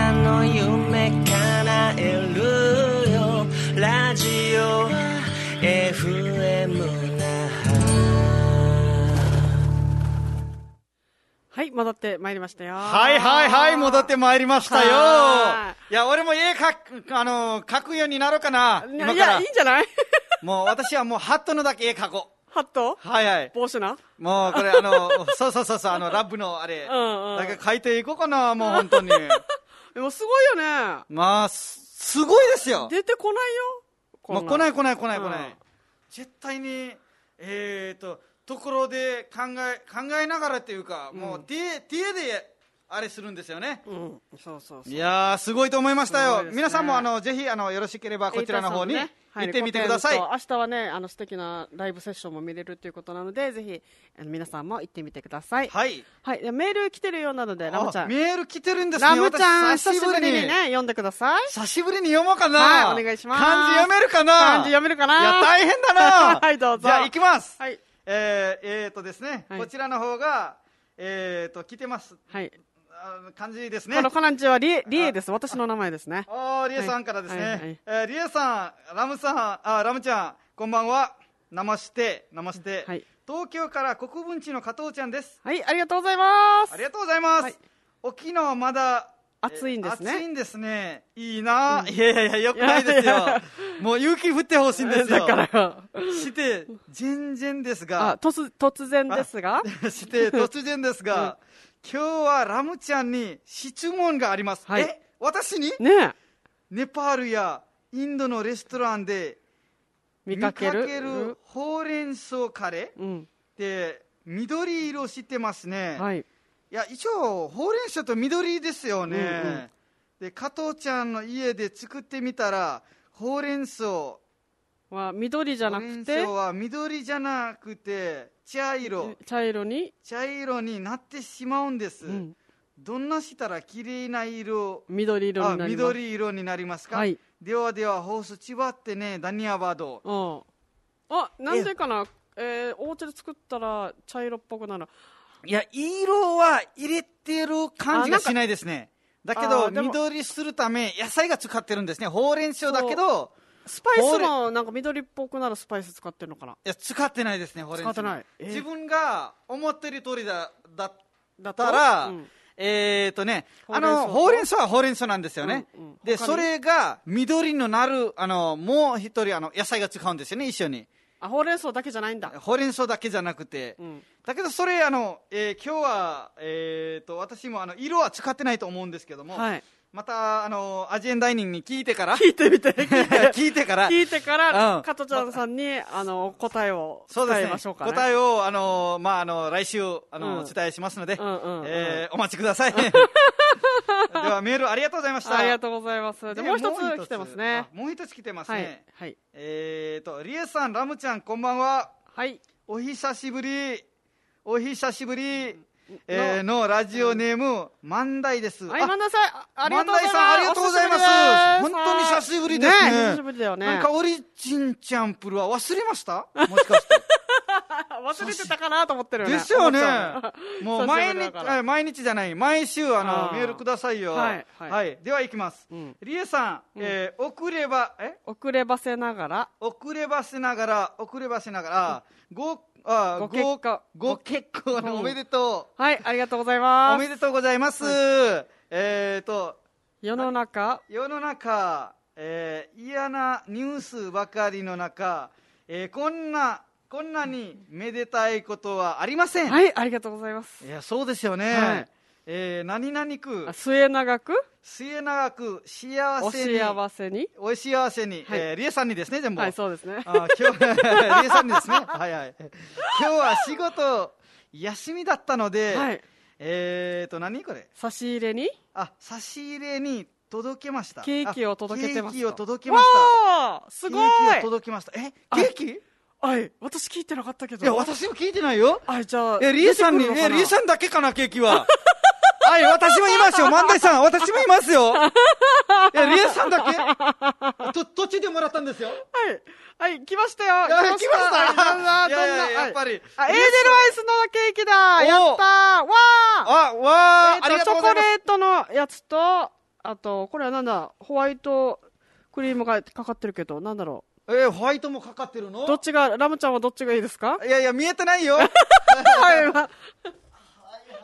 戻ってまいりましたよ。 はいはいはい、戻ってまいりましたよ。 はいや、俺も絵描く、あの、描くようになろうかな。今から。 いや、いいんじゃないもう私はもうハットのだけ絵描こう。 ハットはいはい。 帽子な。 もうこれあの、そうそうそうそう、あの、ラッブのあれ、 うんうんだけ描いていこうかな、もう本当に。 でもすごいよね。 まあ、すすごいですよ。 出てこないよ。こんもう来ない来ない来ない来うんない。絶対に、えーと、ところで考え、考えながらっていうか、もう手、手で、あれするんですよね。 うん、そうそうそう。 いやー、すごいと思いましたよ。 すごいですね皆さんもあの、ぜひ、あの、よろしければこちらの方にエイタさんのね行ってみてください。 はい明日はね、あの、素敵なライブセッションも見れるということなので、ぜひ、あの皆さんも行ってみてください。 はい。 はい。でメール来てるようなので、ラムちゃあん。 メール来てるんですね。 ラムちゃん、 私久しぶりにね、読んでください。 久しぶりに読もうかな。 はいお願いします漢字読めるかな。 漢字読めるかないや、大変だな。 はいどうぞじゃあ、行きます。 はい。 えー、えーとですね、 はいこちらの方が、えーと、来てます。 はい。 あの漢字ですね。 この漢字はリエ、リエです。私の名前ですね。 おー、リエさんからですね。 はいはいはいえーリエさん、ラムさん、あ、ラムちゃん、こんばんは。ナマステ、ナマステ。 はい東京から国分地の加藤ちゃんです。 はい、ありがとうございます。 ありがとうございます。 はい沖縄まだ、 暑いんですねえー暑いんですね。いいな、いやいやいや、よくないですよ。もう雪降ってほしいんですよ。 だからよ。 して、全然ですあ、 が、 突、突然ですが。 して、突然ですが、今日はラムちゃんに質問があります。 はいえ、私にねえ。 ネパールやインドのレストランで見かける。 ほうれん草カレーっうん。 て緑色してますね。 はい。 いや、一応、ほうれん草と緑ですよね。 うんうんで、加藤ちゃんの家で作ってみたら、ほうれん草、 は緑じゃなくてほうれん草、は緑じゃなくて、茶色、 茶色に、 茶色になってしまうんです。 うんどんなしたら綺麗な色、 緑色あになります。 緑色になりますか、 はい。 ではでは、ホース千葉ってね、ダニアバード。 うん。あ、なんでかなえー、お家で作ったら茶色っぽくなる。 いや、色は入れてる感じがしないですね。だけあど、 でも緑するため、野菜が使ってるんですね。ほうれん草だけど、 スパイスもなんか緑っぽくなるスパイス使ってるのかないや、使ってないですね、ほうれん草。 使ってないえー自分が思ってる通りだ、だだったら、 うんえーとね、あほうれん草の、ほうれん草はほうれん草なんですよね。 うんうんで、 他にそれが緑のなる、あの、もう一人、あの、野菜が使うんですよね、一緒に。 あ、ほうれん草だけじゃないんだ。 ほうれん草だけじゃなくて。 うん。 だけど、それ、あの、えー今日は、えーと、私も、あの、色は使ってないと思うんですけども、 はい。 また、あの、アジアンダイニングに聞いてから、 聞いてみて。聞いて聞いてから、 聞いてから、 うん加藤ちゃんさんに、あの、答えを伝えそうですねましょうかね。 答えを、あの、まあ、あの、来週、あの、 うんお伝えしますので、 うんうんうんえーお待ちください。では、メールありがとうございました。 ありがとうございます。で、 でもう一つ来てますね。 あもう一つ来てますはいね。。 はい。 えーと、リエさん、ラムちゃん、こんばんは。 はい。 お久しぶり。お久しぶり。えーのラジオネーム、万代です。 はい、万田さん、あありがとうございます。 万代さん、ありがとうございます。本当に久しぶりですね。 久しぶりだよね。 なんか、オリジンチャンプルは忘れましたもしかして。 忘れてたかなと思ってるよね。 ですよね思っちゃう。 もう毎久しぶり日だから、 あ毎日じゃない、毎週あのあーメールくださいよ。 はいはいでは行きます。 うんリエさん、えー遅れば、え遅ればせながら、 遅ればせながら、遅ればせながら、ご、あご結婚ご結婚うんおめでとはい、ありがとうございう。 ます。 おめでとうございます。えーと、 世の中、 世の中、えー嫌なニュースばかりの中、えーこんな、こんなにめでたいことはありません。 はい、ありがとうございます。 いや、そうですよね。 はいえー何々区あ、末永く、 末永く幸おせに幸せに。 お幸せに、 はいえーリエさんにですね全部、 はい、そうですね。 あ今日リエさんにですねはいはい今日は仕事休みだったので、 はい。 えーと何これ差し入れに、 あ差し入れに届けました。 ケーキを届けてますとあケーキを届けました。 わーすごいケーキを届けました。えケーキ？いはい、私聞いてなかったけど。 や私も聞いてないよ。 はい、じゃあ、 えリエさんに出てくるのかなえリエさんだけかなケーキは。はい、私もいますよ、万代さん、私もいますよ。いや、リエさんだけと、途中でもらったんですよ。 はい。はい、来ましたよ。 いや来ましたはいどんな、 いやいやどんな。 やっぱりはいあ、エーデルアイスのケーキだおやったーわーあ、わー、ありえーと、チョがとうございます。 コレートのやつと、あと、これはなんだ、ホワイトクリームがかかってるけど、なんだろえーホワイトもかかってるのう。どっちが、ラムちゃんはどっちがいいですかいやいや、見えてないよ。 はい、ま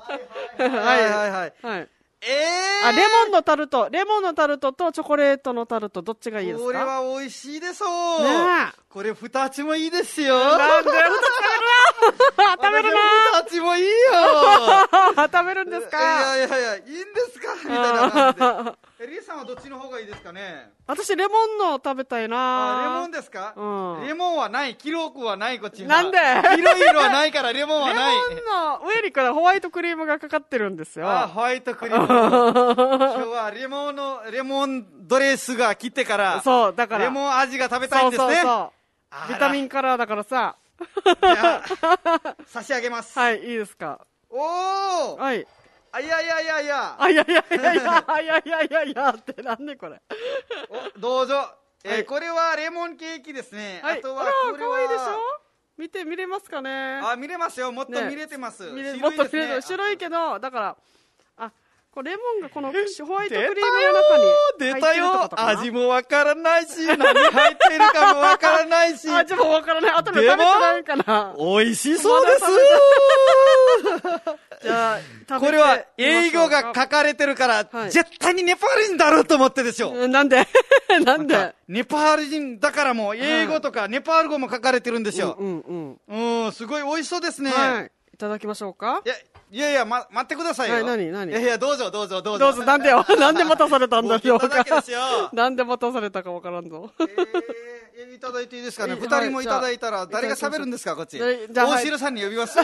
はいはいはい。 はい。 えー、 あ、レモンのタルト、レモンのタルトとチョコレートのタルト、どっちがいいですか？ これは美味しいでしょう。 ねえ。 これ二つもいいですよ。 なんで二つ食べるな食べるな二つもいいよ食べるんですか？ いやいやいや、いいんですかみたいな感じで。え、リエさんはどっちの方がいいですかね？ 私、レモンの食べたいな。 あ、レモンですか？ うん。 レモンはない。黄色くはない、こっちは。 なんで？ 黄色い色はないからレモンはない。 レモンの上にからホワイトクリームがかかってるんですよ。 あ、ホワイトクリーム。今日はレモンの、レモンドレスが来てから、 そう、だから。 レモン味が食べたいんですね。 そうそうそう。ビタミンカラーだからさ。 じゃあ、差し上げます。 はい、いいですか。 おー。 はい。 あ、いやいやいやいや。 あ、いやいやいやいや、いやいやいやいやって、なんでこれ。 お、どうぞ。えー、これはレモンケーキですね。 はい、 あとはこれは。 かわいいでしょ？見て、見れますかね？ あ、見れますよ。もっと見れてます。 ね、もっと見れてる。白いけど、だから、あ、これレモンがこのホワイトクリームの中に出たよ。味もわからないし、何入ってるかもわからないし。 味もわからない。後で食べてないかな。 美味しそうです。 じゃあ、 これは英語が書かれてるから、はい、絶対にネパール人だろうと思ってでしょ。 なんでなんでネパール人だからもう英語とかネパール語も書かれてるんですよ。 うんうんうん。 うん、すごい美味しそうですね。 はい。いただきましょうか。 いや、いやいや、ま、待ってくださいよ。 はい、何何いやいや、どうぞどうぞどうぞ。 どうぞ、なんでよ。なんで待たされたんだよ。 よなんで待たされたかわからんぞ。 えー、いただいていいですかね。二人もいただいたら誰が喋るんですか、こっち。 じゃあ、 大城さんに呼びます。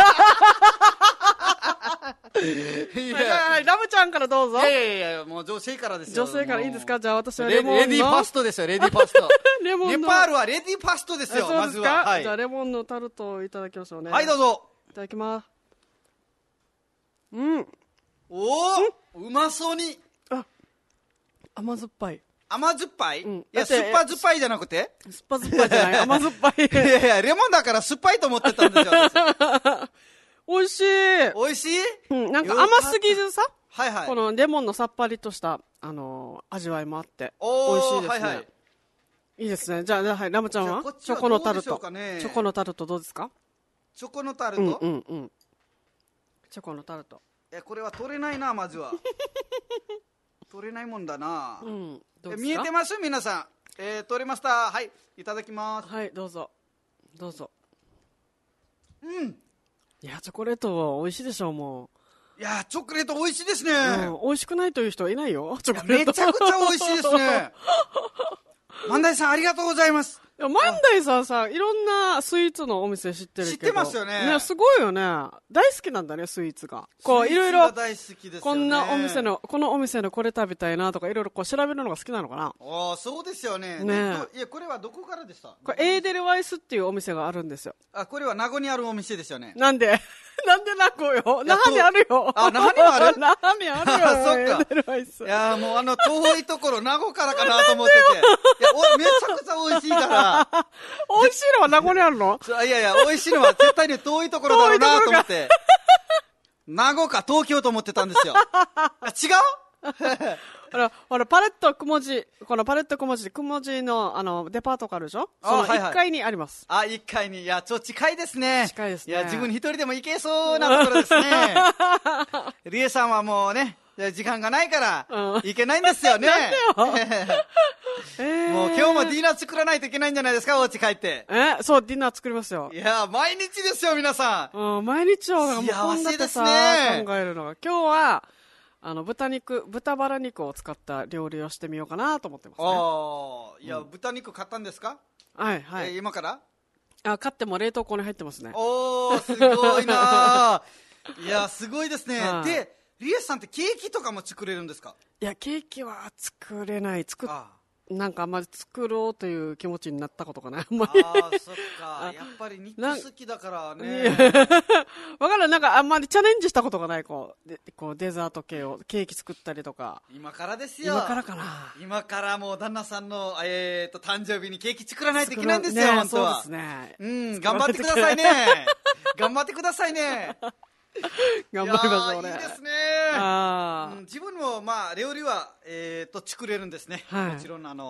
いや、はい、ラムちゃんからどうぞ。 いやいやいや、もう女性からですよ。 女性からいいですか？じゃあ私はレモンの。 レディーファストですよ、レディーファスト。 レモンの。 ネパールはレディーファストですよ、まずは。 はい。じゃあレモンのタルトをいただきましょうね。 はい、どうぞ。 いただきます。うん。 おー、うまそうに。 あ、甘酸っぱい。 甘酸っぱい？うん。いや、酸っぱ酸っぱいじゃなくて？ 酸っぱ酸っぱいじゃない、甘酸っぱい。 いやいや、レモンだから酸っぱいと思ってたんですよ。 美味しい。 美味しい？ うん、なんか甘すぎずさ、 はいはい。 このレモンのさっぱりとした、あのー、味わいもあって、 美味しいですね。 はいはい。 いいですね。じゃあ、はい、ラムちゃんはチョコのタルト。チョコのタルトどうですか？ チョコのタルト？ うんうんうん。チョコのタルト。 え、これは取れないな、まずは。取れないもんだな。 うん。どうですか？ 見えてます皆さん。えー、取れました。はい、いただきます。 はい、どうぞ。どうぞ。 うん。 いや、チョコレートは美味しいでしょう、もう。いや、チョコレート美味しいですね。 うん、美味しくないという人はいないよ、チョコレート。 めちゃくちゃ美味しいですね。万代さん、ありがとうございます。 万代さんさ、いろんなスイーツのお店知ってるけど。 知ってますよね。 ね、すごいよね。大好きなんだね、スイーツが。こう、いろいろ、こんなお店の、このお店のこれ食べたいなとか、いろいろこう調べるのが好きなのかな。 ああ、そうですよね。 ね。 いや、これはどこからでした？ これ、エーデルワイスっていうお店があるんですよ。 あ、これは名護にあるお店ですよね。 なんでなんで名護よ。那覇にあるよ。 あ、那覇にもある？ 那覇にあるよ。 あ、そっか。エーデルワイス。 いや、もうあの、遠いところ、名護からかなと思ってて。いや、お、めちゃくちゃ美味しいから。 美味しいのは名護にあるの？ いやいや、美味しいのは絶対に遠いところだろうなと思って。名護か東京と思ってたんですよ。違うほら、ほら、パレットくもじ、このパレットくもじ、くもじの、あの、デパートがあるでしょ？そのいっかいにあります。 あ、はいはい、あ、いっかいに。いや、ちょ、近いですね。 近いですね。 いや、自分一人でも行けそうなところですね。リエさんはもうね、時間がないから、行けないんですよね。 なんでよ。えー、 もう今日もディナー作らないといけないんじゃないですか、お家帰って。 えそう、ディナー作りますよ。 いや、毎日ですよ、皆さん。 うん、毎日を、もう幸せですね。考えるのが。今日は、あの、豚肉、豚バラ肉を使った料理をしてみようかなと思ってますね。 ああ、いや、うん、豚肉買ったんですか？ はい、はい。 えー、今からあ、買っても冷凍庫に入ってますね。 おー、すごいないや、すごいですね。はい、で、リエさんってケーキとかも作れるんですか？ いや、ケーキは作れない。作っなんかあんまり作ろうという気持ちになったことがない。あんまり。 ああ、そっか。やっぱり肉好きだからね。 わからん、なんかあんまりチャレンジしたことがない、こう、でこうデザート系を、ケーキ作ったりとか。 今からですよ。 今からかな。 今からもう旦那さんの、えーと、誕生日にケーキ作らないといけないんですよ、ね、本当は。 そうですね。 うん、頑張ってくださいね。頑張ってくださいね。 頑張りましょうね。 いいですね。 あ、 うん、自分もまあ料理はえーと作れるんですね。はい、もちろんあの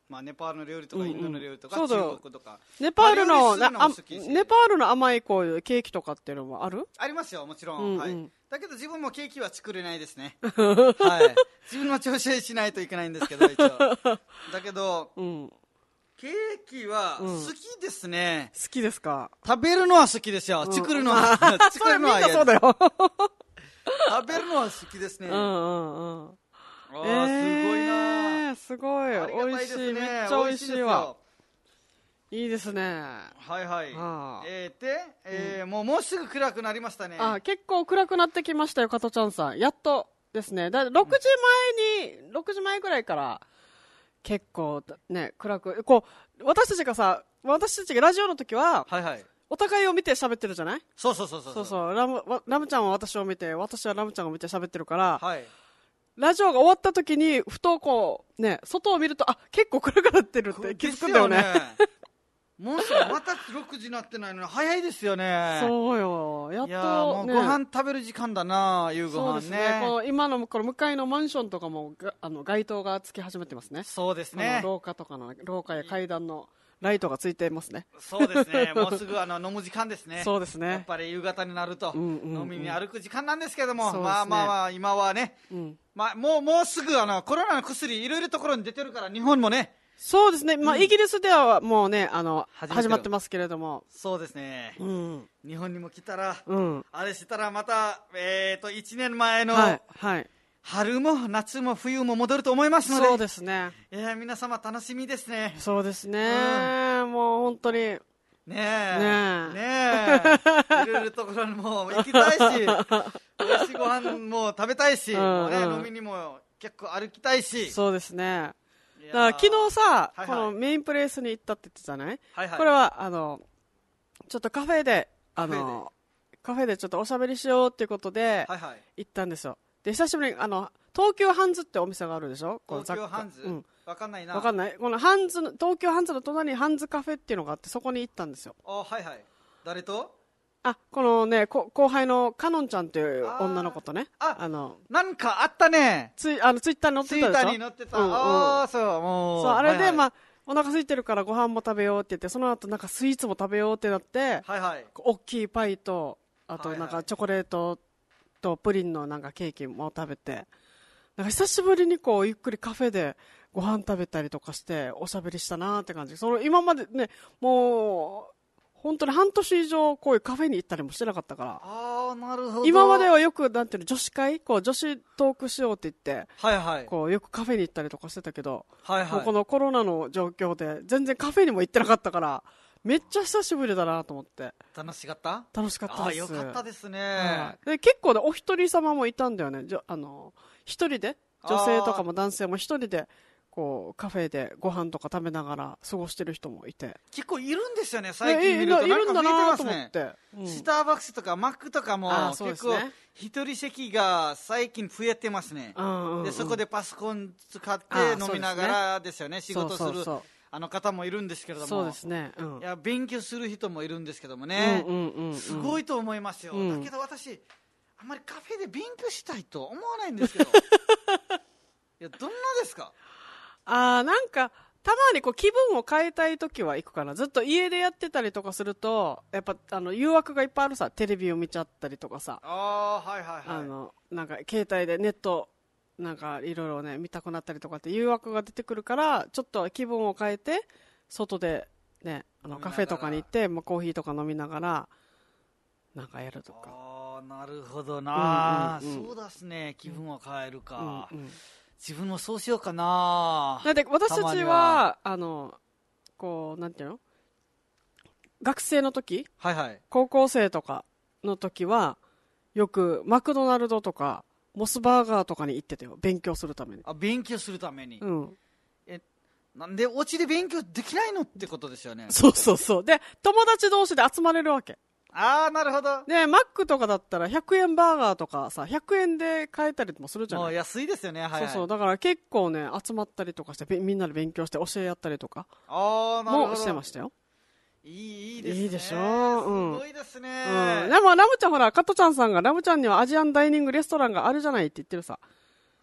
まあ、ネパールの料理とかインドの料理とか、 うんうん、 中国とかネパールの、 まあ、 なあネパールの甘いこういうケーキとかっていうのもある？ ありますよ、もちろん、うんうん、はい、だけど自分もケーキは作れないですねはい、自分の調子しないといけないんですけど一応だけど、うん、ケーキは好きですね、 うん、好きですか？ 食べるのは好きですよ、うん、作るのは作るのは嫌です。 そうだよ食べるのは好きですね。うんうんうん。あー、 えー、 すごいな。 すごい。美味しい、ね、めっちゃ美味しいわ。いいですね。 はいはい。あえー、で、えーうん、もうもうすぐ暗くなりましたね。 あ、結構暗くなってきましたよ、加トちゃんさん。やっとですね。だろくじまえに、うん、ろくじまえぐらいから結構ね暗く、こう私たちがさ、私たちがラジオの時は。はいはい。お互いを見て喋ってるじゃない？ そうそうそうそうそうそう。ラム、ラムちゃんは私を見て、私はラムちゃんを見て喋ってるから、はい、ラジオが終わった時にふとこうね、外を見ると、あ、結構暗くなってるって気づくんだよね。 もうすぐまたろくじになってないのに早いですよね。 そうよ。やっと、ね、いやもうご飯食べる時間だな、夕ご飯ね。そうですね。 この今のこの向かいのマンションとかもあの街灯がつき始めてますね。 そうですね。 廊下とかの廊下や階段のライトがついてますね。 そうですね。もうすぐあの飲む時間ですね。 そうですね。 やっぱり夕方になると、うんうんうん、飲みに歩く時間なんですけども、ね、まあまあまあ今はね、うん、まあもうもうすぐあのコロナの薬いろいろところに出てるから日本もね。 そうですね。まあ、うん、イギリスではもうねあの始まってますけれども。 そうですね。うん、日本にも来たら、うん、あれしたらまたえっ、ー、といちねんまえの。はい。はい。春も夏も冬も戻ると思いますので、 そうですね、 いや皆様楽しみですね。 そうですね、うん、もう本当にねえねえねえいろいろところにも行きたいし美味しいご飯も食べたいし、うんうん、ね、飲みにも結構歩きたいし。 そうですね。だから昨日さ、はいはい、このメインプレイスに行ったって言ってたじゃない、はいはい、これはあのちょっとカフェであのカフェでちょっとおしゃべりしようっていうことで行ったんですよ。で久しぶりにあの東急ハンズってお店があるでしょ。 東急ハンズ、うん、分かんないな。 分かんない。このハンズ東急ハンズの隣にハンズカフェっていうのがあってそこに行ったんですよ。 あ、はいはい。誰と？ あ、このねこ後輩のカノンちゃんっていう女の子とね。 あ、あのなんかあったね。 ツイあのツイッターに載ってたでしょ。 ツイッターに載ってた。うんうん、ああそうもう。 そうあれで、はいはい、まあお腹空いてるからご飯も食べようって言ってその後なんかスイーツも食べようってなって、はいはい、大きいパイとあとなんかチョコレートとプリンのなんかケーキも食べて。なんか久しぶりにこうゆっくりカフェでご飯食べたりとかしておしゃべりしたなって感じ。その今までねもう本当に半年以上こういうカフェに行ったりもしてなかったから。 あーなるほど。 今まではよくなんていうの女子会こう女子トークしようって言って、はいはい、こうよくカフェに行ったりとかしてたけど、はいはい、このコロナの状況で全然カフェにも行ってなかったからめっちゃ久しぶりだなと思って。 楽しかった？ 楽しかったです。 あ、よかったですね、 はい、で結構ねお一人様もいたんだよね。じゃあの一人で女性とかも男性も一人でこうカフェでご飯とか食べながら過ごしてる人もいて結構いるんですよね最近見ると。 いるんだなと思って、 うん、スターバックスとかマックとかも結構一人席が最近増えてますね、うんうん、でそこでパソコン使って飲みながらですよね、仕事するそうそうそうあの方もいるんですけれども。 そうですね、うん、 いや勉強する人もいるんですけどもね、うんうんうんうん、すごいと思いますよ、うん、だけど私あんまりカフェで勉強したいと思わないんですけどいやどんなですか？ あーなんかたまにこう気分を変えたいときは行くかな。ずっと家でやってたりとかするとやっぱあの誘惑がいっぱいあるさ。テレビを見ちゃったりとかさ、 あー、はいはいはい、 あのなんか携帯でネットなんかいろいろね見たくなったりとかって誘惑が出てくるからちょっと気分を変えて外でねあのカフェとかに行って、まあ、コーヒーとか飲みながらなんかやるとか。 あなるほどな、うんうんうん、そうですね。気分を変えるか、うんうん、自分もそうしようかな。 だって私たちはあのこうなんていうの学生の時、はいはい、高校生とかの時はよくマクドナルドとかモスバーガーとかに行ってたよ。勉強するために。 あ勉強するために、うん、えなんでお家で勉強できないのってことですよね。 そうそうそう。で友達同士で集まれるわけ。 ああなるほど。 でマックとかだったらひゃくえんバーガーとかさひゃくえんで買えたりもするじゃない。 もう安いですよね、はいはい、 そうそう。だから結構ね集まったりとかしてみんなで勉強して教え合ったりとかあなるほどもしてましたよ。 いい、いいですね。 いいでしょ、うん、 すごいですね、 うん、でもラムちゃんほら加トちゃんさんがラムちゃんにはアジアンダイニングレストランがあるじゃないって言ってるさ。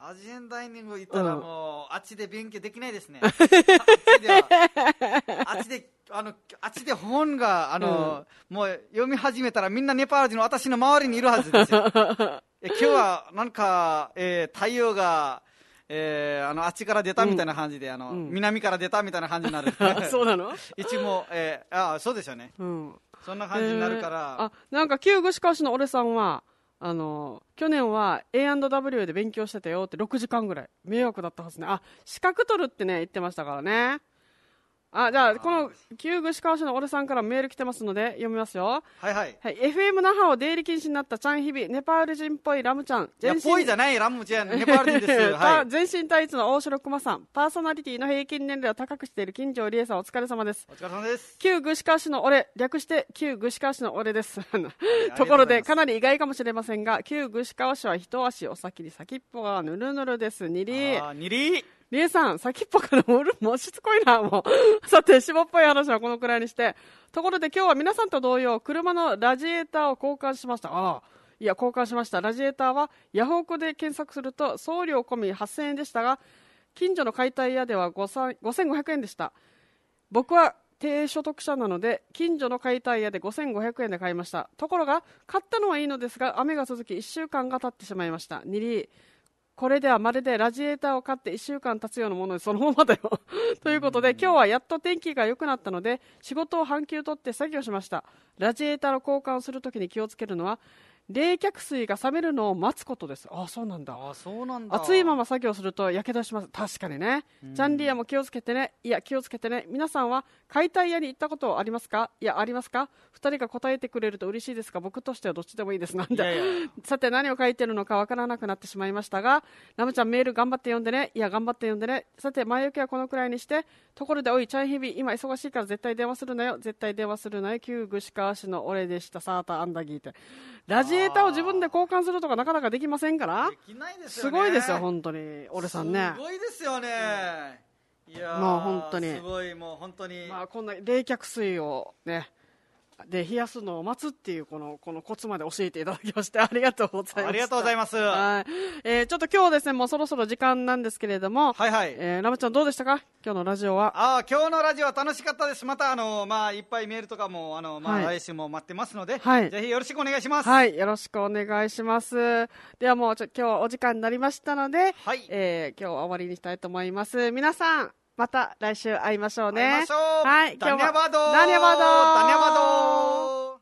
アジアンダイニング行ったらもう、うん、あっちで勉強できないですね。あっちではあっちであのあっちで本があの、うん、もう読み始めたらみんなネパール人の私の周りにいるはずですよ。え今日はなんか、えー、太陽が、えー、あのあっちから出たみたいな感じで、うん、あの、うん、南から出たみたいな感じになる。 そうなの？ 一も、えー、あそうですよね、うん、そんな感じになるから、 えー、あなんか旧串川市の俺さんはあの去年は エーアンドダブリュー で勉強してたよってろくじかんぐらい迷惑だったはずね。あ資格取るってね言ってましたからね。あじゃあこの旧串川市の俺さんからメール来てますので読みますよ。 はいはい、 はい、エフエム 那覇を出入り禁止になったチャンヒビネパール人っぽいラムちゃん。 いやぽいじゃないラムちゃんネパール人です、 はい、全身タイツの大城熊さん。パーソナリティの平均年齢を高くしている金城理恵さんお疲れ様です。 お疲れ様です。 旧串川市の俺略して旧串川市の俺ですところでかなり意外かもしれませんが旧串川市は一足お先に先っぽがぬるぬるです。にりあにりりえさん先っぽからもうもうしつこいなもうさて脂肪っぽい話はこのくらいにして、ところで今日は皆さんと同様車のラジエーターを交換しました。ああいや交換しました。ラジエーターはヤフオクで検索すると送料込みはっせんえんでしたが、近所の解体屋ではごせんごひゃくえんでした。僕は低所得者なので近所の解体屋でごせんごひゃくえんで買いました。ところが買ったのはいいのですが雨が続きいっしゅうかんが経ってしまいました。にりこれではまるでラジエーターを買っていっしゅうかん経つようなものでそのままだよということで今日はやっと天気が良くなったので仕事を半休取って作業しました。ラジエーターの交換をするときに気をつけるのは冷却水が冷めるのを待つことです。ああそうなんだ。 あそうなんだ。 熱いまま作業するとやけどします。確かにね。ジャンリアも気をつけてね。いや気をつけてね。皆さんは解体屋に行ったことありますか？いやありますか？ふたりが答えてくれると嬉しいですが僕としてはどっちでもいいです。なんでいやいやさて何を書いてるのかわからなくなってしまいましたが、ラムちゃんメール頑張って読んでね。いや頑張って読んでね。さて前置きはこのくらいにして、ところでおいチャイヒビ今忙しいから絶対電話するなよ。絶対電話するなよ。旧串川市の俺でした。サーターアンダギーってラジエーターを自分で交換するとかなかなかできませんから。 できないですよね。 すごいですよ本当に俺さんね。 すごいですよね。いやまあ本当にすごいもう本当に。 まあこんな冷却水をねで冷やすのを待つっていうこのこのコツまで教えていただきましてありがとうございます。 ありがとうございます。 はい、えー、ちょっと今日ですねもうそろそろ時間なんですけれども、 はいはい、 えー、ラムちゃんどうでしたか今日のラジオは。 あ今日のラジオは楽しかったです。またあのまあいっぱいメールとかもあのまあ、はい、来週も待ってますので、はい、ぜひよろしくお願いします。 はいよろしくお願いします。ではもうちょ今日はお時間になりましたので、はい、えー、今日は終わりにしたいと思います。皆さんまた来週会いましょうね。 会いましょう。 はい、 ダニャバドーダニャバドーダニャバドー